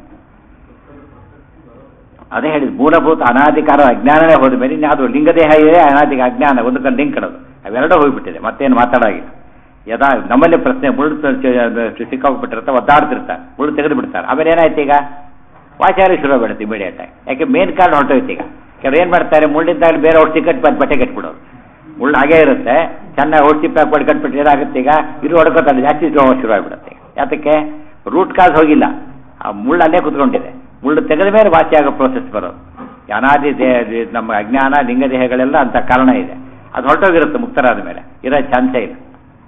ಅದೇ ಹೇಳಿದ್ ಮೂಲಭೂತ ಅನಾಧಿಕಾರ ಅಜ್ಞಾನನೇ ಹೋದ ಮೇಲೆ ಇನ್ನು ಅದು ಲಿಂಗದೇಹ ಇದೆ, ಅನಾಧಿಕ ಅಜ್ಞಾನ ಒಂದಕ್ಕೆ ಲಿಂಕ್ ಇಡೋದು ಅವೆರಡೂ ಹೋಗ್ಬಿಟ್ಟಿದೆ. ಮತ್ತೇನು ಮಾತಾಡೋಗಿಲ್ಲ. ಯದಾ ನಮ್ಮಲ್ಲಿ ಪ್ರಶ್ನೆ ಮುಳ್ಳು ಸಿಕ್ಕಾಗ್ಬಿಟ್ಟಿರ್ತಾರೆ, ಒದ್ದಾಡ್ತಿರ್ತಾರೆ, ಮುಳ್ಳು ತೆಗೆದು ಬಿಡ್ತಾರೆ. ಆಮೇಲೆ ಏನಾಯ್ತು ಈಗ ವಾಚಾರಿ ಶುರು ಬಿಡುತ್ತೆ ಇಮಿಡಿಯೇಟ್ ಆಗಿ. ಯಾಕೆ ಮೇನ್ ಕಾರ್ಡ್ ಹೊರಟೋಯ್ತು. ಈಗ ಕೆಲವ್ರು ಏನು ಮಾಡ್ತಾರೆ, ಮುಳ್ಳಿದ್ದಾಗ ಬೇರೆ ಔಷಧಿ ಕಟ್ಟಿ ಬಟ್ಟೆ ಕಟ್ಬಿಡೋರು. ಮುಳ್ಳು ಹಾಗೇ ಇರುತ್ತೆ, ಚೆನ್ನಾಗಿ ಔಷಧಿ ಪ್ಯಾಕ್ ಮಾಡಿ ಕಟ್ಬಿಟ್ಟು ಏನಾಗುತ್ತೆ ಈಗ ಇದು ಹೊಡ್ಕೋತಾರೆ, ಜಾಸ್ತಿ ಶುರು ಆಗಿಬಿಡುತ್ತೆ. ಯಾತಕ್ಕೆ? ರೂಟ್ ಕಾಸ್ ಹೋಗಿಲ್ಲ, ಆ ಮುಳ್ಳು ಅಲ್ಲೇ ಕುತ್ಕೊಂಡಿದೆ. ಮುಳ್ಳು ತೆಗೆದ ಮೇಲೆ ವಾಸಿ ಆಗೋ ಪ್ರೋಸೆಸ್ ಬರೋದು. ಅನಾದಿ ನಮ್ಮ ಅಜ್ಞಾನ ಲಿಂಗದೇಹಗಳೆಲ್ಲ ಅಂತ ಕಾರಣ ಇದೆ. ಅದು ಹೊರಟೋಗಿರುತ್ತೆ ಮುಕ್ತರಾದ ಮೇಲೆ, ಇರೋ ಚಾನ್ಸೇ ಇಲ್ಲ.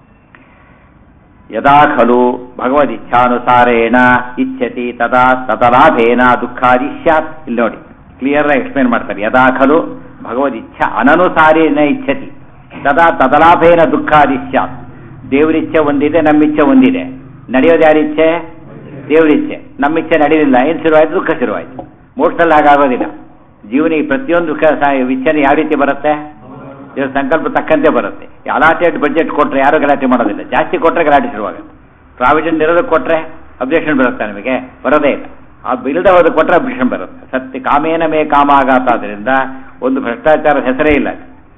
ಯದಾ ಖಲು ಭಗವದಿಚ್ಛಾನುಸಾರೇಣ ಇಚ್ಛತಿ ತದಾ ತದಲಾಭೇನ ದುಃಖಾದಿ ಸ್ಯಾತ್. ಇಲ್ಲಿ ನೋಡಿ ಕ್ಲಿಯರ್ ಆಗಿ ಎಕ್ಸ್ಪ್ಲೇನ್ ಮಾಡ್ತಾರೆ. ಯದಾ ಖಲು ಭಗವದಿಚ್ಛಾ ಅನನುಸಾರೇಣ ಇಚ್ಛತಿ. ತದಾ ತದಲಾಭೇನ ದುಃಖಾದಿಶ್ಯ. ದೇವರಿಚ್ಛೆ ಒಂದಿದೆ, ನಮ್ಮಿಚ್ಛೆ ಒಂದಿದೆ. ನಡೆಯೋದು ಯಾರಿಚ್ಛೆ? ದೇವರಿಚ್ಛೆ. ನಮ್ಮಿಚ್ಛೆ ನಡೆಯಲಿಲ್ಲ, ಏನು ಶುರುವಾಯಿತು? ದುಃಖ ಶುರುವಾಯಿತು. ಮೋಕ್ಷದಲ್ಲಿ ಹಾಗಾಗೋದಿಲ್ಲ. ಜೀವನಿಗೆ ಪ್ರತಿಯೊಂದು ಇಚ್ಛೆನೇ ಯಾವ ರೀತಿ ಬರುತ್ತೆ? ದೇವ್ರ ಸಂಕಲ್ಪ ತಕ್ಕಂತೆ ಬರುತ್ತೆ. ಅಲಾಟೆಡ್ ಬಡ್ಜೆಟ್ ಕೊಟ್ಟರೆ ಯಾರು ಗಲಾಟೆ ಮಾಡೋದಿಲ್ಲ, ಜಾಸ್ತಿ ಕೊಟ್ಟರೆ ಗಲಾಟೆ ಶುರುವಾಗುತ್ತೆ. ಪ್ರಾವಿಷನ್ ಇರೋದಕ್ಕೆ ಕೊಟ್ಟರೆ ಅಬ್ಜೆಕ್ಷನ್ ಬರುತ್ತೆ, ನಮಗೆ ಬರೋದೇ ಇಲ್ಲ. ಆ ಇಲ್ಲದೆ ಹೋದ ಕೊಟ್ಟರೆ ಅಬ್ಜೆಕ್ಷನ್ ಬರುತ್ತೆ. ಸತ್ಯ ಕಾಮೇನ ಮೇ ಕಾಮ ಆಘಾತ. ಆದ್ದರಿಂದ ಒಂದು ಭ್ರಷ್ಟಾಚಾರದ ಹೆಸರೇ ಇಲ್ಲ.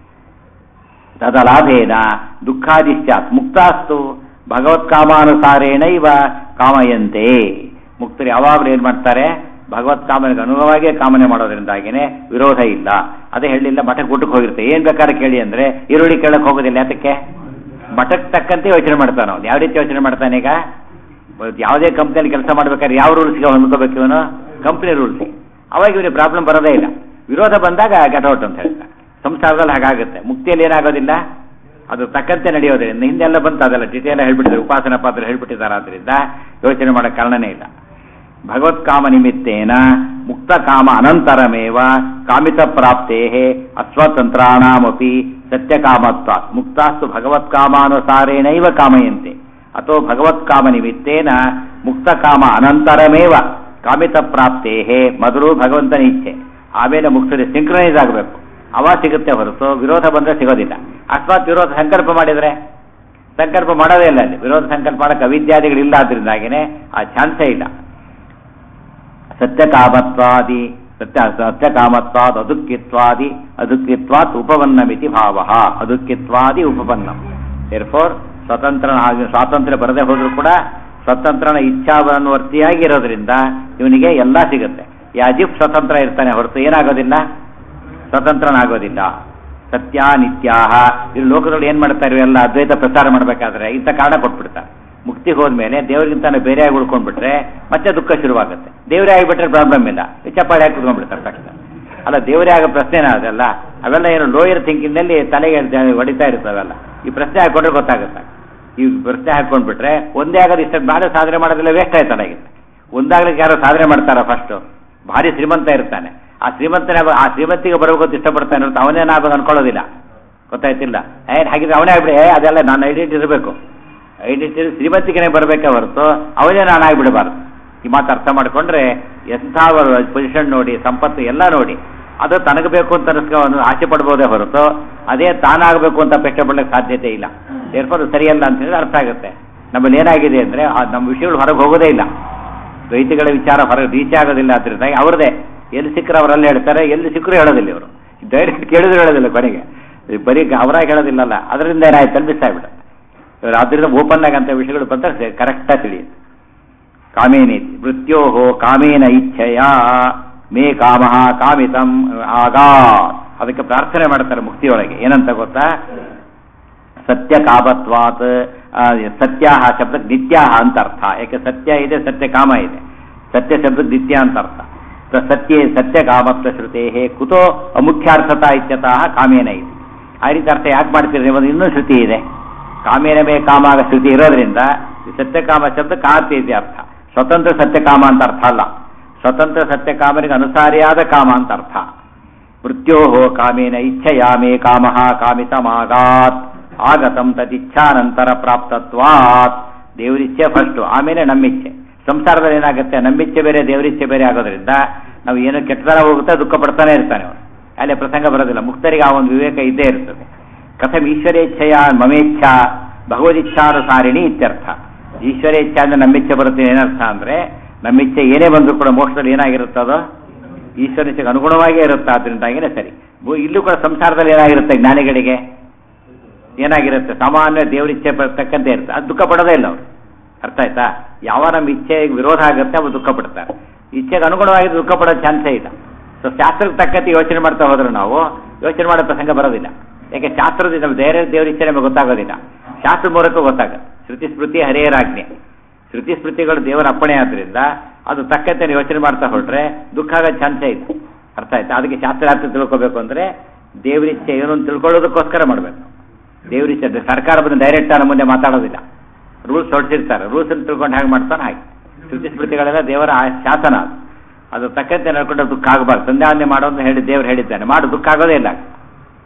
ತದಲಾಭೇನ ದುಃಖಾದಿಶ್ಚಾತ್ ಮುಕ್ತಾಸ್ತು ಭಗವತ್ಕಾಮಾನುಸಾರೇಣ ಇವ ಕಾಮಯಂತೆ. ಮುಕ್ತರು ಯಾವಾಗಲೂ ಏನು ಮಾಡ್ತಾರೆ? ಭಗವತ್ ಕಾಮನೆಗೆ ಅನುಗುಣವಾಗಿಯೇ ಕಾಮನೆ ಮಾಡೋದ್ರಿಂದಾಗಿನೇ ವಿರೋಧ ಇಲ್ಲ. ಅದೇ ಹೇಳಿಲ್ಲ, ಮಠಕ್ಕೆ ಊಟಕ್ಕೆ ಹೋಗಿರುತ್ತೆ, ಏನು ಬೇಕಾದ್ರೆ ಕೇಳಿ ಅಂದರೆ ಈರುಳ್ಳಿ ಕೇಳಕ್ಕೆ ಹೋಗೋದಿಲ್ಲ. ಯಾತಕ್ಕೆ? ಮಠಕ್ಕೆ ತಕ್ಕಂತೆ ಯೋಚನೆ ಮಾಡ್ತಾನೆ ಅವನು. ಯಾವ ರೀತಿ ಯೋಚನೆ ಮಾಡ್ತಾನೆ? ಈಗ ಯಾವುದೇ ಕಂಪ್ನಿಯಲ್ಲಿ ಕೆಲಸ ಮಾಡ್ಬೇಕಾದ್ರೆ ಯಾವ ರೂಲ್ಸ್ಗೆ ಹೊಂದ್ಕೋಬೇಕು ಇವನು? ಕಂಪ್ನಿ ರೂಲ್ಸ್ಗೆ. ಅವಾಗ ಇವನಿಗೆ ಪ್ರಾಬ್ಲಮ್ ಬರೋದೇ ಇಲ್ಲ. ವಿರೋಧ ಬಂದಾಗ ಗೆಟೌಟ್ ಅಂತ ಹೇಳ್ತಾರೆ. ಸಂಸಾರದಲ್ಲಿ ಹಾಗಾಗುತ್ತೆ. ಮುಕ್ತಿಯಲ್ಲಿ ಏನಾಗೋದಿಲ್ಲ, ಅದು ತಕ್ಕಂತೆ ನಡೆಯೋದ್ರಿಂದ. ಹಿಂದೆಲ್ಲ ಬಂತು, ಅದೆಲ್ಲ ಡಿಟೇಲ್ ಹೇಳ್ಬಿಟ್ಟಿದ್ದಾರೆ, ಉಪಾಸನಾ ಪಾತ್ರ ಹೇಳ್ಬಿಟ್ಟಿದ್ದಾರೆ. ಆದ್ದರಿಂದ ಯೋಚನೆ ಮಾಡೋಕ್ಕೆ ಕಾರಣನೇ ಇಲ್ಲ. ಭಗವತ್ಕಾಮ ನಿಮಿತ್ತೇನ ಮುಕ್ತ ಕಾಮ ಅನಂತರಮೇವ ಕಾಮಿತ ಪ್ರಾಪ್ತೇ ಅಸ್ವತಂತ್ರಾಣಾಮಪಿ ಸತ್ಯಕಾಮತ್ವ ಮುಕ್ತಾಸ್ತು ಭಗವತ್ಕಾಮಾನುಸಾರೇಣೈವ ಕಾಮಯಂತೆ. ಅಥೋ ಭಗವತ್ಕಾಮ ನಿಮಿತ್ತೇನ ಮುಕ್ತ ಕಾಮ ಅನಂತರಮೇವ ಕಾಮಿತ ಪ್ರಾಪ್ತೇ. ಮೊದಲು ಭಗವಂತನ ಇಚ್ಛೆ, ಆಮೇಲೆ ಮುಕ್ತರಿ ಸಿಂಕ್ರನೈಸ್ ಆಗಬೇಕು, ಅವ ಸಿಗುತ್ತೆ ಹೊರತು ವಿರೋಧ ಬಂದರೆ ಸಿಗೋದಿಲ್ಲ. ಅಕಸ್ಮಾತ್ ವಿರೋಧ ಸಂಕಲ್ಪ ಮಾಡಿದರೆ ಸಂಕಲ್ಪ ಮಾಡೋದೇ ಇಲ್ಲ. ಅಲ್ಲಿ ವಿರೋಧ ಸಂಕಲ್ಪ ಮಾಡೋಕ್ಕೆ ಅವಿದ್ಯಾದಿಗಳಿಲ್ಲ, ಆದ್ರಿಂದಾಗಿನೇ ಆ ಚಾನ್ಸೇ ಇಲ್ಲ. ಸತ್ಯಕಾಮತ್ವಾದಿ ಸತ್ಯಕಾಮತ್ವಾದ್ ಅದುಃಖಿತ್ವಾದಿ ಅದುಃಖಿತ್ವಾತ್ ಉಪಪನ್ನಮಿತಿ ಭಾವ. ಅದುಃಖಿತ್ವಾದಿ ಉಪಪನ್ನಂ. ದೇರ್ಫೋರ್ ಸ್ವಾತಂತ್ರ್ಯ ಬರದೇ ಹೋದ್ರೂ ಕೂಡ ಸ್ವತಂತ್ರನ ಇಚ್ಛಾವನ್ವರ್ತಿಯಾಗಿ ಇರೋದ್ರಿಂದ ಇವನಿಗೆ ಎಲ್ಲ ಸಿಗುತ್ತೆ. ಯಾಜಿಫ್ ಸ್ವತಂತ್ರ ಇರ್ತಾನೆ ಹೊರತು ಏನಾಗೋದಿಲ್ಲ, ಸ್ವತಂತ್ರನಾಗೋದಿಲ್ಲ. ಸತ್ಯ ನಿತ್ಯಾಹ. ಇವ್ರು ಲೋಕದಲ್ಲಿ ಏನ್ ಮಾಡ್ತಾರೆ? ಎಲ್ಲ ಅದ್ವೈತ ಪ್ರಚಾರ ಮಾಡಬೇಕಾದ್ರೆ ಇಂಥ ಕಾರಣ ಕೊಟ್ಬಿಡ್ತಾರೆ. ಮುಕ್ತಿಗೆ ಹೋದ್ಮೇಲೆ ದೇವರಿಗಿಂತಾನೆ ಬೇರೆಯಾಗಿ ಉಳ್ಕೊಂಡ್ಬಿಟ್ರೆ ಮತ್ತೆ ದುಃಖ ಶುರುವಾಗುತ್ತೆ. ದೇವರೇ ಆಗಿಬಿಟ್ರೆ ಪ್ರಾಬ್ಲಮ್ ಇಲ್ಲ, ಚಪ್ಪಾಳೆ ಹಾಕಿ ಕುತ್ಕೊಂಡ್ಬಿಡ್ತಾರೆ ತಕ್ಷಣ. ಅಲ್ಲ, ದೇವರೇ ಆಗೋ ಪ್ರಶ್ನೆನ ಅದೆಲ್ಲ. ಅವೆಲ್ಲ ಏನು ಲೋಯರ್ ಥಿಂಕಿಂಗ್ನಲ್ಲಿ ತಲೆಗೆ ಹೊಡಿತಾ ಇರ್ತವೆಲ್ಲ. ಈ ಪ್ರಶ್ನೆ ಹಾಕೊಂಡ್ರೆ ಗೊತ್ತಾಗುತ್ತೆ. ಈ ಪ್ರಶ್ನೆ ಹಾಕೊಂಡ್ಬಿಟ್ರೆ ಒಂದೇ ಆಗೋದು ಇಷ್ಟ ಬಾರಿ ಸಾಧನೆ ಮಾಡೋದಿಲ್ಲ, ವೇಸ್ಟ್ ಆಯ್ತಲ್ಲ. ಒಂದಾಗ್ಲಿಕ್ಕೆ ಯಾರೋ ಸಾಧನೆ ಮಾಡ್ತಾರ? ಫಸ್ಟ್ ಭಾರಿ ಶ್ರೀಮಂತ ಇರ್ತಾನೆ, ಆ ಶ್ರೀಮಂತಿಗೆ ಬರಬೇಕು ಇಷ್ಟಪಡ್ತಾನೆ ಹೊರತು ಅವನೇನಾಗೋದು ಅನ್ಕೊಳ್ಳೋದಿಲ್ಲ. ಗೊತ್ತಾಯ್ತಿಲ್ಲ? ಹಾಗಿದ್ರೆ ಅವನೇ ಆಗ್ಬಿಡಿ. ಅದೆಲ್ಲ ನಾನು ಐಡೆಂಟಿ ಇರಬೇಕು, ಐಡೆಂಟಿ ಶ್ರೀಮಂತಿಗೆ ಬರಬೇಕೇ ಹೊರತು ಅವನೇ ನಾನು ಆಗಿಬಿಡಬಾರ್ದು. ಈ ಮಾತು ಅರ್ಥ ಮಾಡ್ಕೊಂಡ್ರೆ ಎಂಥ ಪೊಸಿಷನ್ ನೋಡಿ, ಸಂಪತ್ತು ಎಲ್ಲ ನೋಡಿ, ಅದು ತನಗೆ ಬೇಕು ಅಂತ ಆಸೆ ಪಡ್ಬೋದೇ ಹೊರತು ಅದೇ ತಾನಾಗಬೇಕು ಅಂತ ಅಪೇಕ್ಷೆ ಪಡ್ಲಿಕ್ಕೆ ಸಾಧ್ಯತೆ ಇಲ್ಲ. ಏರ್ಪದು ಸರಿಯಲ್ಲ ಅಂತ ಹೇಳಿದ್ರೆ ಅರ್ಥ ಆಗುತ್ತೆ. ನಮ್ಮಲ್ಲಿ ಏನಾಗಿದೆ ಅಂದರೆ ನಮ್ಮ ವಿಷಯಗಳು ಹೊರಗೆ ಹೋಗೋದೇ ಇಲ್ಲ. ರೈತಗಳ ವಿಚಾರ ಹೊರಗೆ ರೀಚ್ ಆಗೋದಿಲ್ಲ. ಅದರಿಂದ ಅವ್ರದೇ ಎಲ್ಲಿ ಸಿಕ್ಕರು ಅವರಲ್ಲಿ ಹೇಳ್ತಾರೆ, ಎಲ್ಲಿ ಸಿಕ್ಕರು ಹೇಳೋದಿಲ್ಲ. ಇವರು ಡೈರೆಕ್ಟ್ ಕೇಳಿದ್ರು ಹೇಳೋದಿಲ್ಲ, ಕೊನೆಗೆ ಬರೀ ಅವರಾಗಿ ಹೇಳೋದಿಲ್ಲ. ಅದರಿಂದ ಏನಾಯ್ತು ಮಿಸ್ ಆಗಿಬಿಡುತ್ತೆ. ಇವರು ಅದರಿಂದ ಓಪನ್ ಆಗಂತ ವಿಷಯಗಳು ಬಂದರೆ ಕರೆಕ್ಟಾಗಿ ತಿಳಿಯುತ್ತೆ. ಕಾಮೇನೇತಿ ಮೃತ್ಯೋ ಕಾಮೇನ ಇಚ್ಛೆಯ ಮೇ ಕಾಮ ಕಾಮಿತಂ ಆಗಾ. ಅದಕ್ಕೆ ಪ್ರಾರ್ಥನೆ ಮಾಡ್ತಾರೆ ಮುಕ್ತಿಯೊಳಗೆ. ಏನಂತ ಗೊತ್ತಾ? ಸತ್ಯ ಕಾಮತ್ವಾತ್. ಸತ್ಯಾಹ ಶಬ್ದಕ್ಕೆ ನಿತ್ಯಾಹ ಅಂತ ಅರ್ಥ. ಯಾಕೆ ಸತ್ಯ ಇದೆ, ಸತ್ಯ ಕಾಮ ಇದೆ. ಸತ್ಯ ಶಬ್ದಕ್ಕೆ ನಿತ್ಯ ಅಂತ ಅರ್ಥ. ಸತ್ಯೇ ಸತ್ಯ ಕಾಮತ್ವ ಶ್ರುತೇ ಕುತೋ ಅಮುಖ್ಯಾರ್ಥತಾ ಇತ್ಯತಃ ಕಾಮೇನ ಇದೆ. ಆ ರೀತಿ ಅರ್ಥ ಯಾಕೆ ಮಾಡ್ತೀರಿ? ಒಂದು ಇನ್ನೂ ಶ್ರುತಿ ಇದೆ, ಕಾಮೇನ ಮೇ ಕಾಮಾಗ ಶ್ರುತಿ ಇರೋದ್ರಿಂದ ಸತ್ಯಕಾಮ ಶಬ್ದ ಕಾತಿ ಇದೆ ಅರ್ಥ. ಸ್ವತಂತ್ರ ಸತ್ಯಕಾಮ ಅಂತ ಅರ್ಥ ಅಲ್ಲ. ಸ್ವತಂತ್ರ ಸತ್ಯಕಾಮನಿಗೆ ಅನುಸಾರಿಯಾದ ಕಾಮ ಅಂತ ಅರ್ಥ. ಮೃತ್ಯೋ ಕಾಮೇನ ಇಚ್ಛೆಯಾ ಮೇ ಕಾಮ ಕಾಮಿತಮಾಗಾತ್ ಆಗತಂ ತದಿಚ್ಛಾನಂತರ ಪ್ರಾಪ್ತತ್ವಾತ್. ದೇವರಿಚ್ಛೆ ಫಸ್ಟು, ಆಮೇಲೆ ನಮ್ಮಿಚ್ಛೆ. ಸಂಸಾರದಲ್ಲಿ ಏನಾಗುತ್ತೆ? ನಮ್ಮಿಚ್ಛೆ ಬೇರೆ ದೇವರಿಚ್ಛೆ ಬೇರೆ ಆಗೋದ್ರಿಂದ ನಾವು ಏನೋ ಕೆಟ್ಟತರ ಹೋಗುತ್ತೆ, ದುಃಖ ಪಡ್ತಾನೆ ಇರ್ತಾನೆ ಅವನು. ಅಲ್ಲಿ ಪ್ರಸಂಗ ಬರೋದಿಲ್ಲ. ಮುಕ್ತರಿಗೆ ಆ ಒಂದು ವಿವೇಕ ಇದ್ದೇ ಇರ್ತದೆ. ಕಥಂ ಈಶ್ವರೇಚ್ಛೆಯ ಮಮೇಚ್ಛಾ ಭಗವದಿಚ್ಛಾನುಸಾರಿಣಿ ಇತ್ಯರ್ಥ. ಈಶ್ವರೇಚ್ಛೆ ಅಂದ್ರೆ ನಮ್ಮಿಚ್ಛೆ ಬರುತ್ತೆ. ಏನರ್ಥ ಅಂದ್ರೆ ನಮ್ಮಿಚ್ಛೆ ಏನೇ ಬಂದರೂ ಕೂಡ ಮೋಕ್ಷದಲ್ಲಿ ಏನಾಗಿರುತ್ತದೋ ಈಶ್ವರೇಚ್ಛೆಗೆ ಅನುಗುಣವಾಗಿಯೇ ಇರುತ್ತೆ. ಆದ್ರಿಂದಾಗಿನೇ ಸರಿ. ಇಲ್ಲೂ ಕೂಡ ಸಂಸಾರದಲ್ಲಿ ಏನಾಗಿರುತ್ತೆ? ಜ್ಞಾನಿಗಳಿಗೆ ಏನಾಗಿರುತ್ತೆ? ಸಾಮಾನ್ಯ ದೇವರಿಚ್ಛೆ ಬರ್ತಕ್ಕಂತೆ ಇರುತ್ತೆ. ಅದು ದುಃಖ ಪಡೋದೇ ಇಲ್ಲ ಅವರು. ಅರ್ಥ ಆಯ್ತಾ? ಯಾವ ನಮ್ಮ ಇಚ್ಛೆಗೆ ವಿರೋಧ ಆಗುತ್ತೆ ಅವರು ದುಃಖ ಪಡ್ತಾರೆ. ಇಚ್ಛೆಗೆ ಅನುಗುಣವಾಗಿ ದುಃಖ ಪಡೋ ಚಾನ್ಸೇ ಇಲ್ಲ. ಸೊ ಶಾಸ್ತ್ರಕ್ಕೆ ತಕ್ಕಂತೆ ಯೋಚನೆ ಮಾಡ್ತಾ ಹೋದ್ರೆ ನಾವು ಯೋಚನೆ ಮಾಡೋ ಪ್ರಸಂಗ ಬರೋದಿಲ್ಲ. ಯಾಕೆ? ಶಾಸ್ತ್ರದಿಂದ ದೇವರ ಇಚ್ಛೆ ನಮಗೆ ಗೊತ್ತಾಗೋದಿಲ್ಲ, ಶಾಸ್ತ್ರ ಮೂಲಕ ಗೊತ್ತಾಗುತ್ತೆ. ಶ್ರುತಿ ಸ್ಮೃತಿ ಹರಿಯರಾಜ್ಞೆ. ಶ್ರುತಿ ಸ್ಮೃತಿಗಳು ದೇವರ ಅಪ್ಪಣೆ ಆದ್ರಿಂದ ಅದು ತಕ್ಕಂತೆ ಯೋಚನೆ ಮಾಡ್ತಾ ಹೊರಟ್ರೆ ದುಃಖ ಆಗೋ ಚಾನ್ಸೇ ಇಲ್ಲ. ಅರ್ಥ ಆಯ್ತಾ? ಅದಕ್ಕೆ ಶಾಸ್ತ್ರಾರ್ಥ ತಿಳ್ಕೋಬೇಕು ಅಂದ್ರೆ ದೇವರಿಚ್ಛೆ ಏನು ಅಂತ ತಿಳ್ಕೊಳ್ಳೋದಕ್ಕೋಸ್ಕರ ಮಾಡಬೇಕು. ದೇವರಿಚ್ಛೆ ಸರ್ಕಾರ ಬಂದು ಡೈರೆಕ್ಟ್ ನಮ್ಮ ಮುಂದೆ ಮಾತಾಡೋದಿಲ್ಲ. ರೂಲ್ಸ್ ಹೊರಟಿರ್ತಾರೆ, ರೂಲ್ಸ್ ಅನ್ನು ತಿಳ್ಕೊಂಡು ಹೇಗೆ ಮಾಡ್ತಾನೆ ಹಾಗೆ. ಶ್ರುತಿ ಸ್ಮೃತಿಗಳೆಲ್ಲ ದೇವರ ಶಾಸನ. ಅದು ತಕ್ಕಂತೆ ನಡ್ಕೊಂಡ್ರೆ ದುಃಖ ಆಗಬಾರ್ದು. ಸಂಧ್ಯಾವಂದನೆ ಮಾಡೋ ಅಂತ ಹೇಳಿ ದೇವರು ಹೇಳಿದ್ದಾನೆ, ಮಾಡು ದುಃಖ ಆಗೋದೇ ಇಲ್ಲ.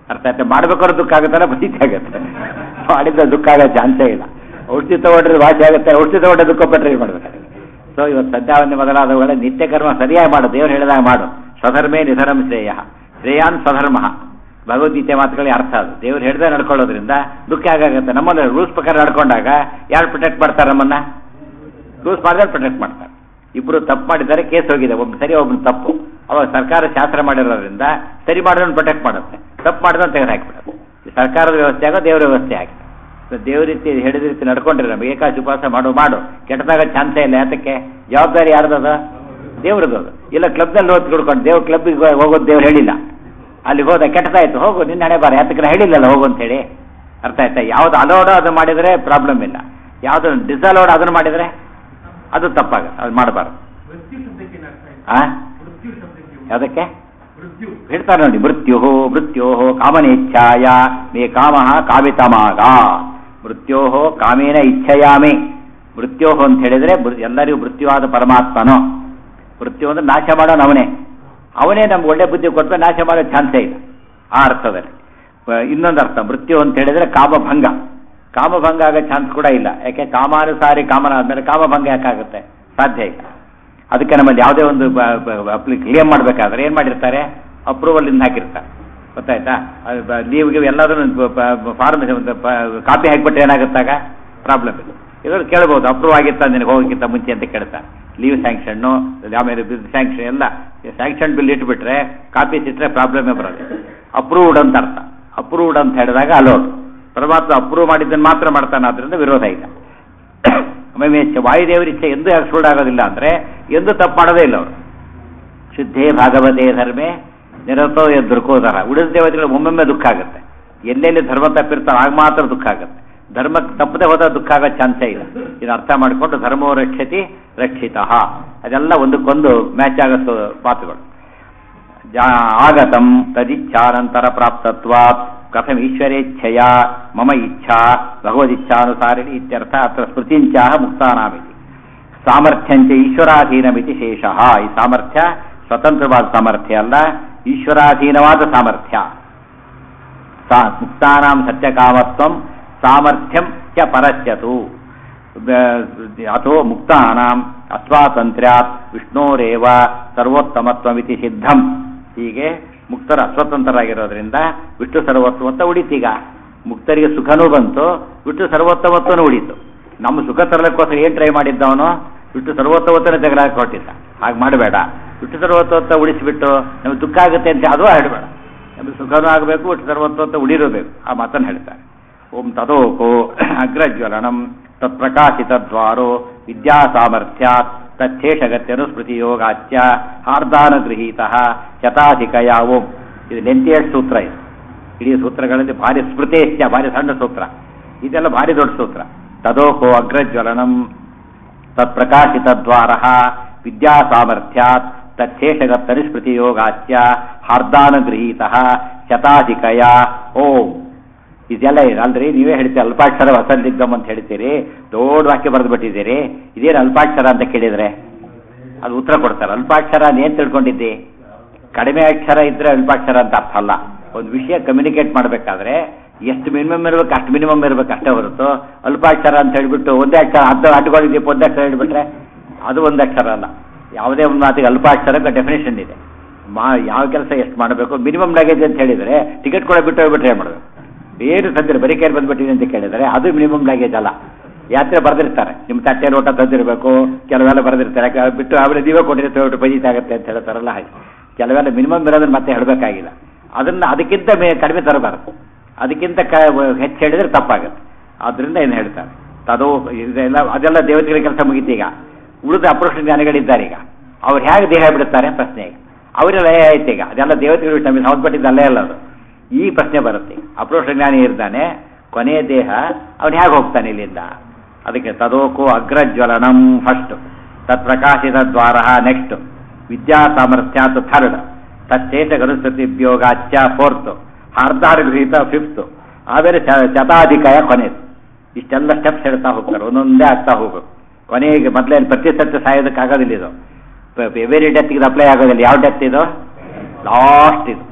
ಅರ್ಥ ಆಯ್ತಾ? ಮಾಡ್ಬೇಕಾದ್ರೆ ದುಃಖ ಆಗುತ್ತಲ್ಲ, ಪ್ರೀತಿ ಆಗುತ್ತೆ. ಮಾಡಿದ್ರೆ ದುಃಖ ಆಗೋ ಚಾನ್ಸೇ ಇಲ್ಲ. ಔಷಧಿ ತಗೊಂಡ್ರೆ ವಾಸಿ ಆಗುತ್ತೆ, ಔಷಧಿ ತಗೊಂಡ್ರೆ ದುಃಖ ಪಟ್ಟರೆ ಏನು ಮಾಡ್ಬೇಕಾದ್ರೆ? ಸೊ ಇವತ್ತು ಸಂಧ್ಯಾವಂದನೆ ಮೊದಲಾದವುಗಳ ನಿತ್ಯ ಕರ್ಮ ಸರಿಯಾಗಿ ಮಾಡು, ದೇವ್ರು ಹೇಳಿದಾಗ ಮಾಡು. ಸ್ವಧರ್ಮೇ ನಿಧರ್ಮ ಶ್ರೇಯ, ಶ್ರೇಯಾನ್ ಸ್ವಧರ್ಮ. ಭಗವದ್ಗೀತೆ ಮಾತುಗಳಿಗೆ ಅರ್ಥ ಅದು. ದೇವ್ರು ಹೇಳಿದಾಗ ನಡ್ಕೊಳ್ಳೋದ್ರಿಂದ ದುಃಖ ಆಗುತ್ತೆ. ನಮ್ಮಲ್ಲಿ ರೂಲ್ಸ್ ಪ್ರಕಾರ ನಡ್ಕೊಂಡಾಗ ಯಾರು ಪ್ರೊಟೆಕ್ಟ್ ಮಾಡ್ತಾರೆ? ನಮ್ಮನ್ನ ರೂಲ್ಸ್ ಮಾಡಿದ್ರೆ ಪ್ರೊಟೆಕ್ಟ್ ಮಾಡ್ತಾರೆ. ಇಬ್ರು ತಪ್ಪು ಮಾಡಿದ್ದಾರೆ, ಕೇಸ್ ಹೋಗಿದೆ, ಒಬ್ಬ ಸರಿ ಒಬ್ಬನು ತಪ್ಪು. ಅವಾಗ ಸರ್ಕಾರ ಶಾಸ್ತ್ರ ಮಾಡಿರೋದ್ರಿಂದ ಸರಿ ಮಾಡೋದನ್ನು ಪ್ರೊಟೆಕ್ಟ್ ಮಾಡುತ್ತೆ, ತಪ್ಪು ಮಾಡೋದನ್ನು ತೆಗೆದು ಹಾಕಿಬಿಡುತ್ತೆ. ಸರ್ಕಾರದ ವ್ಯವಸ್ಥೆ ಆಗೋ ದೇವರ ವ್ಯವಸ್ಥೆ ಆಗಿದೆ. ದೇವ್ರ ರೀತಿ ಹೇಳಿದ ರೀತಿ ನಡ್ಕೊಂಡ್ರೆ ನಮಗೆ ಏಕಾಶಿ ಉಪವಾಸ ಮಾಡು ಕೆಟ್ಟದಾಗ ಚಾನ್ಸೇ ಇಲ್ಲ. ಯಾತಕ್ಕೆ? ಜವಾಬ್ದಾರಿ ಯಾರ್ದದ? ದೇವ್ರದ್ದು. ಇಲ್ಲ ಕ್ಲಬ್ನಲ್ಲಿ ಹೋಗಿ ತಿಳ್ಕೊಂಡು ದೇವ್ರ ಕ್ಲಬ್ಗೆ ಹೋಗೋದು ದೇವ್ರು ಹೇಳಿಲ್ಲ, ಅಲ್ಲಿ ಹೋದ ಕೆಟ್ಟದಾಯ್ತು, ಹೋಗು ನಿನ್ನ ಹಣೆ ಬಾರ, ಯಾತಕ್ಕೆ ಹೇಳಿಲ್ಲಲ್ಲ ಹೋಗು ಅಂತೇಳಿ. ಅರ್ಥ ಆಯ್ತಾ? ಯಾವ್ದು ಅಲೋಡ್ ಅದು ಮಾಡಿದರೆ ಪ್ರಾಬ್ಲಮ್ ಇಲ್ಲ, ಯಾವ್ದು ಡಿಸಲೋಡ್ ಅದನ್ನು ಮಾಡಿದರೆ ಅದು ತಪ್ಪಾಗುತ್ತೆ, ಅದು ಮಾಡಬಾರ್ದು. ಯಾವುದಕ್ಕೆ ಹೇಳ್ತಾರೆ ನೋಡಿ, ಮೃತ್ಯೋ ಕಾಮನೇಚ್ಛಾಯ ಮೇ ಕಾಮ ಕಾಮಿತಮಾಗ. ಮೃತ್ಯೋ ಕಾಮೇನ ಇಚ್ಛೆಯಾಮೇ. ಮೃತ್ಯೋ ಅಂತ ಹೇಳಿದ್ರೆ ಎಲ್ಲರಿಗೂ ಮೃತ್ಯುವಾದ ಪರಮಾತ್ಮನೋ. ಮೃತ್ಯು ಅಂದ್ರೆ ನಾಶ ಮಾಡೋನು ಅವನೇ ನಮ್ಗೆ ಒಳ್ಳೆ ಬುದ್ಧಿ ಕೊಟ್ಟು ನಾಶ ಮಾಡೋ ಚಾನ್ಸೇ ಇಲ್ಲ. ಆ ಅರ್ಥದಲ್ಲಿ ಇನ್ನೊಂದು ಅರ್ಥ, ಮೃತ್ಯು ಅಂತ ಹೇಳಿದ್ರೆ ಕಾಮಭಂಗ. ಕಾಮಭಂಗ ಆಗೋ ಚಾನ್ಸ್ ಕೂಡ ಇಲ್ಲ. ಯಾಕೆ? ಕಾಮಾನುಸಾರಿ ಕಾಮನ ಆದ್ಮೇಲೆ ಕಾಮಭಂಗ ಯಾಕಾಗುತ್ತೆ? ಸಾಧ್ಯ ಇಲ್ಲ. ಅದಕ್ಕೆ ನಮ್ಮಲ್ಲಿ ಯಾವುದೇ ಒಂದು ಕ್ಲೇಮ್ ಮಾಡಬೇಕಾದ್ರೆ ಏನು ಮಾಡಿರ್ತಾರೆ? ಅಪ್ರೂವಲ್ ಇಂದ ಹಾಕಿರ್ತಾರೆ. ಗೊತ್ತಾಯ್ತಾ? ಲೀವ್ಗೆ ಎಲ್ಲದನ್ನು ಫಾರ್ಮ್ ಕಾಪಿ ಹಾಕಿಬಿಟ್ರೆ ಏನಾಗುತ್ತಾಗ ಪ್ರಾಬ್ಲಮ್ ಇಲ್ಲ. ಇದ್ರಲ್ಲಿ ಕೇಳ್ಬೋದು, ಅಪ್ರೂವ್ ಆಗಿತ್ತ ನಿನಗೆ ಹೋಗೋಕ್ಕಿಂತ ಮುಂಚೆ ಅಂತ ಕೇಳ್ತಾರೆ. ಲೀವ್ ಸ್ಯಾಂಕ್ಷನ್ನು, ಆಮೇಲೆ ಬಿಲ್ ಸ್ಯಾಂಕ್ಷನ್ ಎಲ್ಲ ಸ್ಯಾಂಕ್ಷನ್ ಬಿಲ್ ಇಟ್ಬಿಟ್ರೆ ಕಾಪಿ ಸಿಟ್ಟರೆ ಪ್ರಾಬ್ಲಮೇ ಬರೋದು. ಅಪ್ರೂವ್ಡ್ ಅಂತ ಅರ್ಥ. ಅಪ್ರೂವ್ಡ್ ಅಂತ ಹೇಳಿದಾಗ ಅಲೋಡ್. ಪರಮಾತ್ಮ ಅಪ್ರೂವ್ ಮಾಡಿದ್ದನ್ನು ಮಾತ್ರ ಮಾಡ್ತಾನೆ, ಆದ್ದರಿಂದ ವಿರೋಧ ಇಲ್ಲ. ಆಮೇಲೆ ವಾಯುದೇವರ ಇಚ್ಛೆ ಎಂದೂ ಸುಳ್ಳು ಆಗೋದಿಲ್ಲ ಅಂದರೆ ಎಂದೂ ತಪ್ಪು ಮಾಡೋದೇ ಇಲ್ಲ ಅವರು. ಶುದ್ಧೇ ಭಾಗವತೇ ಧರ್ಮೇ ನಿರತೋ ದುರ್ಕೋದರ. ಉಳಿದ ದೇವತೆಗಳು ಒಮ್ಮೊಮ್ಮೆ ದುಃಖ ಆಗುತ್ತೆ. ಎಲ್ಲೆಲ್ಲಿ ಧರ್ಮ ತಪ್ಪಿರ್ತಾವೆ ಆಗ ಮಾತ್ರ ದುಃಖ ಆಗುತ್ತೆ. ಧರ್ಮ ತಪ್ಪದೆ ಹೋದ ದುಃಖ ಆಗೋ ಚಾನ್ಸೇ ಇಲ್ಲ. ಇದು ಅರ್ಥ ಮಾಡಿಕೊಂಡು ಧರ್ಮೋ ರಕ್ಷತಿ ರಕ್ಷಿತ, ಅದೆಲ್ಲ ಒಂದಕ್ಕೊಂದು ಮ್ಯಾಚ್ ಆಗೋ ಮಾತುಗಳು. ಆಗತಂ ತದಿಚ್ಛಾನಂತರ ಪ್ರಾಪ್ತತ್ವಾತ್ ಕಥಂ ಈಶ್ವರೇಚ್ಛೆಯ ಮಮ ಇಚ್ಛಾ ಭಗವದಿಚ್ಛಾನುಸಾರಿಣಿ ಇತ್ಯರ್ಥ. ಅತ್ರ ಸ್ಮೃತಿಂಚಾಹ ಮುಕ್ತಾನಾಮಿತಿ. ಸಾಮರ್ಥ್ಯಂಚ ಈಶ್ವರಾಧೀನಮಿತಿ ಶೇಷಃ. ಈ ಸಾಮರ್ಥ್ಯ ಸ್ವತಂತ್ರವಾದ ಸಾಮರ್ಥ್ಯ ಅಲ್ಲ, ಈಶ್ವರಾಧೀನವಾದ ಸಾಮರ್ಥ್ಯ. ಮುಕ್ತಾನಾಂ ಸತ್ಯಕಾಮತ್ವಂ ಸಾಮರ್ಥ್ಯಂ ಚ ಪರಸ್ಯತು. ಅಥೋ ಮುಕ್ತಾನಾಂ ಅಸ್ವಾತಂತ್ರ್ಯಾತ್ ವಿಷ್ಣೋರೇವ ಸರ್ವೋತ್ತಮತ್ವಮಿತಿ ಸಿದ್ಧಂ. ಹೀಗೆ ಮುಕ್ತರು ಅಸ್ವತಂತ್ರರಾಗಿರೋದ್ರಿಂದ ವಿಷ್ಣು ಸರ್ವೋತ್ತಮ ಅಂತ ಉಳಿತೀಗ. ಮುಕ್ತರಿಗೆ ಸುಖನೂ ಬಂತು, ವಿಷ್ಣು ಸರ್ವೋತ್ತಮತ್ವನೂ ಉಳಿತು. ನಮ್ಮ ಸುಖ ತರಲಿಕ್ಕೋಸ್ಕರ ಏನು ಟ್ರೈ ಮಾಡಿದ್ದವನು? ವಿಷ್ಣು ಸರ್ವೋತ್ತಮತ್ವನ ಜಗಳಕ್ಕೆ ಹೊಟ್ಟಿದ್ದ. ಹಾಗೆ ಮಾಡಬೇಡ. ವಿಷ್ಣು ಸರ್ವೋತ್ತಮತ್ವ ಉಳಿಸಿಬಿಟ್ಟು ನಮಗೆ ದುಃಖ ಆಗುತ್ತೆ ಅಂತ ಅದು ಹೇಳಬೇಡ. ನಮಗೆ ಸುಖನೂ ಆಗಬೇಕು, ವಿಷ್ಣು ಸರ್ವೋತ್ತಮತ್ವ ಉಳಿರಬೇಕು. ಆ ಮಾತನ್ನು ಹೇಳ್ತಾರೆ. ಓಂ ತದೋಕೋ ಅಗ್ರಜ್ವಲನಂ ತತ್ಪ್ರಕಾಶಿತದ್ವಾರೋ ವಿದ್ಯಾ ಸಾಮರ್ಥ್ಯಾತ್ ತಚ್ಛೇಷಗತ್ಯನು ಸ್ಮೃತಿಯೋಗಾಚ್ಯ ಹಾರ್ದಾನುಗೃಹೀತ ಶತಾಧಿಕಯ ಓಂ. ಇದು ಲೆಂತಿಯಸ್ಟ್ ಸೂತ್ರ. ಇದು ಇಡೀ ಸೂತ್ರಗಳಲ್ಲಿ ಭಾರಿ ಸ್ಮೃತೇಶ್ಯ, ಭಾರಿ ಸಣ್ಣ ಸೂತ್ರ. ಇದೆಲ್ಲ ಭಾರಿ ದೊಡ್ಡ ಸೂತ್ರ. ತದೋಕೋ ಅಗ್ರಜ್ವಲನಂ ತತ್ಪ್ರಕಾಶಿತದ್ವಾರ ವಿದ್ಯಾ ಸಾಮರ್ಥ್ಯಾತ್ ತಚ್ಛೇಷಗತ್ತನು ಸ್ಮೃತಿಯೋಗಾಚ್ಯ ಹಾರ್ದಾನುಗೃಹೀತ ಶತಾಧಿಕಯ ಓಂ. ಇದೆಲ್ಲ ಅಲ್ರಿ, ನೀವೇ ಹೇಳ್ತೀರಿ ಅಲ್ಪಾಕ್ಷರ ವಸಂತಿಗ್ಗಮ್ ಅಂತ ಹೇಳ್ತೀರಿ, ದೊಡ್ಡ ವಾಕ್ಯ ಬರೆದು ಬಿಟ್ಟಿದ್ದೀರಿ. ಇದೇನು ಅಲ್ಪಾಕ್ಷರ ಅಂತ ಕೇಳಿದ್ರೆ ಅದು ಉತ್ತರ ಕೊಡ್ತಾರೆ. ಅಲ್ಪಾಕ್ಷರ ಏನ್ ತಿಳ್ಕೊಂಡಿದ್ದಿ? ಕಡಿಮೆ ಅಕ್ಷರ ಇದ್ರೆ ಅಲ್ಪಾಕ್ಷರ ಅಂತ ಅರ್ಥ ಅಲ್ಲ. ಒಂದು ವಿಷಯ ಕಮ್ಯುನಿಕೇಟ್ ಮಾಡಬೇಕಾದ್ರೆ ಎಷ್ಟು ಮಿನಿಮಮ್ ಇರ್ಬೇಕು ಅಷ್ಟು ಮಿನಿಮಮ್ ಇರ್ಬೇಕು ಅಷ್ಟೇ ಹೊರತು ಅಲ್ಪಾಕ್ಷರ ಅಂತ ಹೇಳ್ಬಿಟ್ಟು ಒಂದೇ ಅಕ್ಷರ ಅಡ್ಕೊಂಡಿದ್ದೀವಿ ಒಂದೇ ಅಕ್ಷರ ಹೇಳ್ಬಿಟ್ರೆ ಅದು ಒಂದು ಅಕ್ಷರ ಅಲ್ಲ. ಯಾವುದೇ ಒಂದು ಮಾತಿಗೆ ಅಲ್ಪಾಕ್ಷರಕ್ಕೆ ಡೆಫಿನೇಷನ್ ಇದೆ. ಯಾವ ಕೆಲಸ ಎಷ್ಟು ಮಾಡಬೇಕು, ಮಿನಿಮಮ್ ಲ್ಯಾಗೇಜ್ ಅಂತ ಹೇಳಿದರೆ ಟಿಕೆಟ್ ಕೂಡ ಬಿಟ್ಟು ಹೋಗ್ಬಿಟ್ರೆ ಏನು ಮಾಡಬೇಕು? ಏನು ತಂದಿರಿ ಬರೀ ಕೇರ್ ಬಂದ್ಬಿಟ್ಟಿದೆ ಅಂತ ಕೇಳಿದರೆ ಅದು ಮಿನಿಮಮ್ ಲ್ಯಾಗೇಜ್ ಅಲ್ಲ. ಯಾತ್ರೆ ಬರೆದಿರ್ತಾರೆ, ನಿಮ್ಮ ತಟ್ಟೆ ಲೋಟ ತಂದಿರಬೇಕು, ಕೆಲವೆಲ್ಲ ಬರೆದಿರ್ತಾರೆ. ಬಿಟ್ಟು ಅವರೇ ನೀವೇ ಕೊಟ್ಟಿರ್ತಾರೆ ಬಜೀತ್ ಆಗುತ್ತೆ ಅಂತ ಹೇಳ್ತಾರಲ್ಲ ಹಾಗೆ. ಕೆಲವೆಲ್ಲ ಮಿನಿಮಮ್ ಇರೋದನ್ನ ಮತ್ತೆ ಹೇಳಬೇಕಾಗಿಲ್ಲ. ಅದಕ್ಕಿಂತ ಕಡಿಮೆ ತರಬಾರದು, ಅದಕ್ಕಿಂತ ಹೆಚ್ಚು ಹೇಳಿದ್ರೆ ತಪ್ಪಾಗುತ್ತೆ. ಆದ್ದರಿಂದ ಏನು ಹೇಳ್ತಾರೆ ತದೋ ಇದೆಲ್ಲ ಅದೆಲ್ಲ ದೇವತೆಗಳ ಕೆಲಸ ಮುಗಿತೀಗ. ಉಳಿದ ಅಪರೋಕ್ಷ ಜ್ಞಾನಿಗಳಿದ್ದಾರೆ ಈಗ, ಅವ್ರು ಹೇಗೆ ದೇಹ ಬಿಡುತ್ತಾರೆ ಪ್ರಶ್ನೆ. ಅವರೆಲ್ಲ ಆಯ್ತು ಈಗ, ಅದೆಲ್ಲ ದೇವತೆಗಳು ನಮಗೆ ಸಂಬಂಧಪಟ್ಟಿದ್ದು ಅಲ್ಲೇ ಅಲ್ಲ ಅದು. ಈ ಪ್ರಶ್ನೆ ಬರುತ್ತೆ. ಅಪರೋಕ್ಷ ಜ್ಞಾನಿ ಇರ್ತಾನೆ, ಕೊನೆಯ ದೇಹ ಅವನು ಹೇಗೆ ಹೋಗ್ತಾನೆ ಇಲ್ಲಿಂದ? ಅದಕ್ಕೆ ತದೋಕೋ ಅಗ್ರಜ್ವಲನಂ ಫಸ್ಟ್, ತತ್ಪ್ರಕಾಶಿತ ದ್ವಾರ ನೆಕ್ಸ್ಟ್, ವಿದ್ಯಾ ಸಾಮರ್ಥ್ಯಾತ್ ಥರ್ಡ್, ತಚ್ಚೇತ ಗರುಸ್ತತಿಭ್ಯೋಗಾಚ್ಯ ಫೋರ್ತ್, ಹಾರ್ದಾರ್ಗೃಹೀತ ಫಿಫ್ತ್, ಆಮೇಲೆ ಶತಾಧಿಕಾಯ ಕೊನೆಯದು. ಇಷ್ಟೆಲ್ಲ ಸ್ಟೆಪ್ಸ್ ಹೇಳ್ತಾ ಹೋಗ್ತಾರೆ, ಒಂದೊಂದೇ ಆಗ್ತಾ ಹೋಗ್ಬೇಕು. ಕೊನೆಗೆ ಮೊದಲೇನು ಪ್ರತಿ ಸತ್ಯ ಸಾಯೋದಕ್ಕಾಗೋದಿಲ್ಲ. ಇದು ಎವರಿ ಡೆತ್ಗೆ ಅಪ್ಲೈ ಆಗೋದಿಲ್ಲ. ಯಾವ ಡೆತ್ ಇದು? ಲಾಸ್ಟ್ ಇದು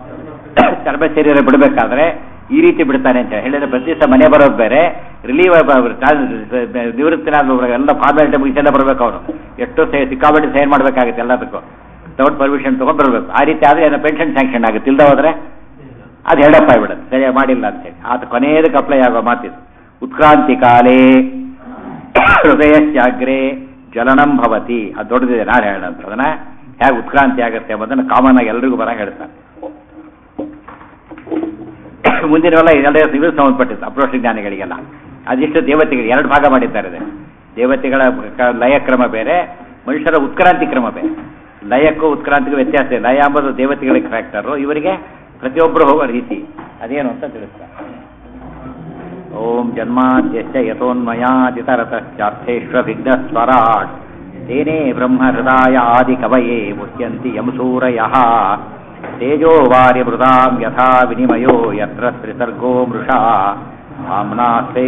ಚರ್ಮ ಶರೀರ ಬಿಡಬೇಕಾದ್ರೆ ಈ ರೀತಿ ಬಿಡ್ತಾನೆ ಅಂತ ಹೇಳಿದ್ರೆ ಪ್ರತಿ ದಿವಸ ಮನೆ ಬರೋದು ಬೇರೆ, ರಿಲೀವ್ ನಿವೃತ್ತಿನಾದ ಎಲ್ಲ ಫಾರ್ಮಾಲಿಟಿ ಮುಗಿಸೆಲ್ಲ ಬರಬೇಕು ಅವನು. ಎಷ್ಟು ಸಿಕ್ಕಾಪಟ್ಟೆ ಸೈನ್ ಮಾಡಬೇಕಾಗುತ್ತೆ ಎಲ್ಲದಕ್ಕೂ, ವಿತೌಟ್ ಪರ್ಮಿಷನ್ ತೊಗೊಂಡು ಬರಬೇಕು. ಆ ರೀತಿ ಆದರೆ ಏನೋ ಪೆನ್ಷನ್ ಸ್ಯಾಂಕ್ಷನ್ ಆಗುತ್ತೆ, ಇಲ್ದ ಹೋದ್ರೆ ಅದು ಹೆಡಪ್ ಆಗಿಬಿಡುತ್ತೆ, ಸರಿಯಾಗಿ ಮಾಡಿಲ್ಲ ಅಂತೇಳಿ. ಅದು ಕೊನೆಯದಕ್ಕೆ ಅಪ್ಲೈ ಆಗೋ ಮಾತಿದು. ಉತ್ಕ್ರಾಂತಿ ಕಾಲೇ ಹೃದಯಶ್ಚಾಗ್ರೆ ಜ್ವಲನಂ ಭವತಿ, ಅದು ದೊಡ್ಡದಿದೆ, ನಾನು ಹೇಳೋಣ ಅಂತ. ಅದನ್ನ ಹೇಗೆ ಉತ್ಕ್ರಾಂತಿ ಆಗುತ್ತೆ ಎಂಬುದನ್ನು ಕಾಮನ್ ಆಗಿ ಎಲ್ರಿಗೂ ಬರ ಹೇಳ್ತಾರೆ. ಮುಂದಿನವೆಲ್ಲ ಇದೆಲ್ಲ ಇವರು ಸಂಬಂಧಪಟ್ಟಿದ್ದು ಅಪ್ರೋಷ ಜ್ಞಾನಿಗಳಿಗೆಲ್ಲ. ಅದಿಷ್ಟು ದೇವತೆಗಳು ಎರಡು ಭಾಗ ಮಾಡಿದ್ದಾರೆ. ದೇವತೆಗಳ ಲಯಕ್ರಮ ಬೇರೆ, ಮನುಷ್ಯರ ಉತ್ಕ್ರಾಂತಿ ಕ್ರಮ ಬೇರೆ. ಲಯಕ್ಕೂ ಉತ್ಕ್ರಾಂತಿಗೂ ವ್ಯತ್ಯಾಸ ಇದೆ. ಲಯ ಎಂಬುದು ದೇವತೆಗಳಿಗೆ ಫ್ಯಾಕ್ಟರು, ಇವರಿಗೆ ಪ್ರತಿಯೊಬ್ಬರು ಹೋಗೋ ರೀತಿ ಅದೇನು ಅಂತ ತಿಳಿಸ್ತಾರೆ. ಓಂ ಜನ್ಮಾದ್ಯಶ್ಚ ಯತೋನ್ಮಯಾದಿತರತಶ್ಚಾರ್ಥೇಷ್ವವಿಘ್ನಸ್ವರಾಟ್ ತೇನೇ ಬ್ರಹ್ಮ ಹೃದಯ ಆದಿ ಕವಯೇ ಮುಹ್ಯಂತಿ ಯಂ ಸೂರಯಃ ತೇಜೋ ವಾರಿ ಮೃದಾಂ ಯಥಾ ವಿನಿಮಯೋ ಯತ್ರ ತ್ರಿಸರ್ಗೋ ಮೃಷಾ ಆಮ್ನಾಸ್ತೆ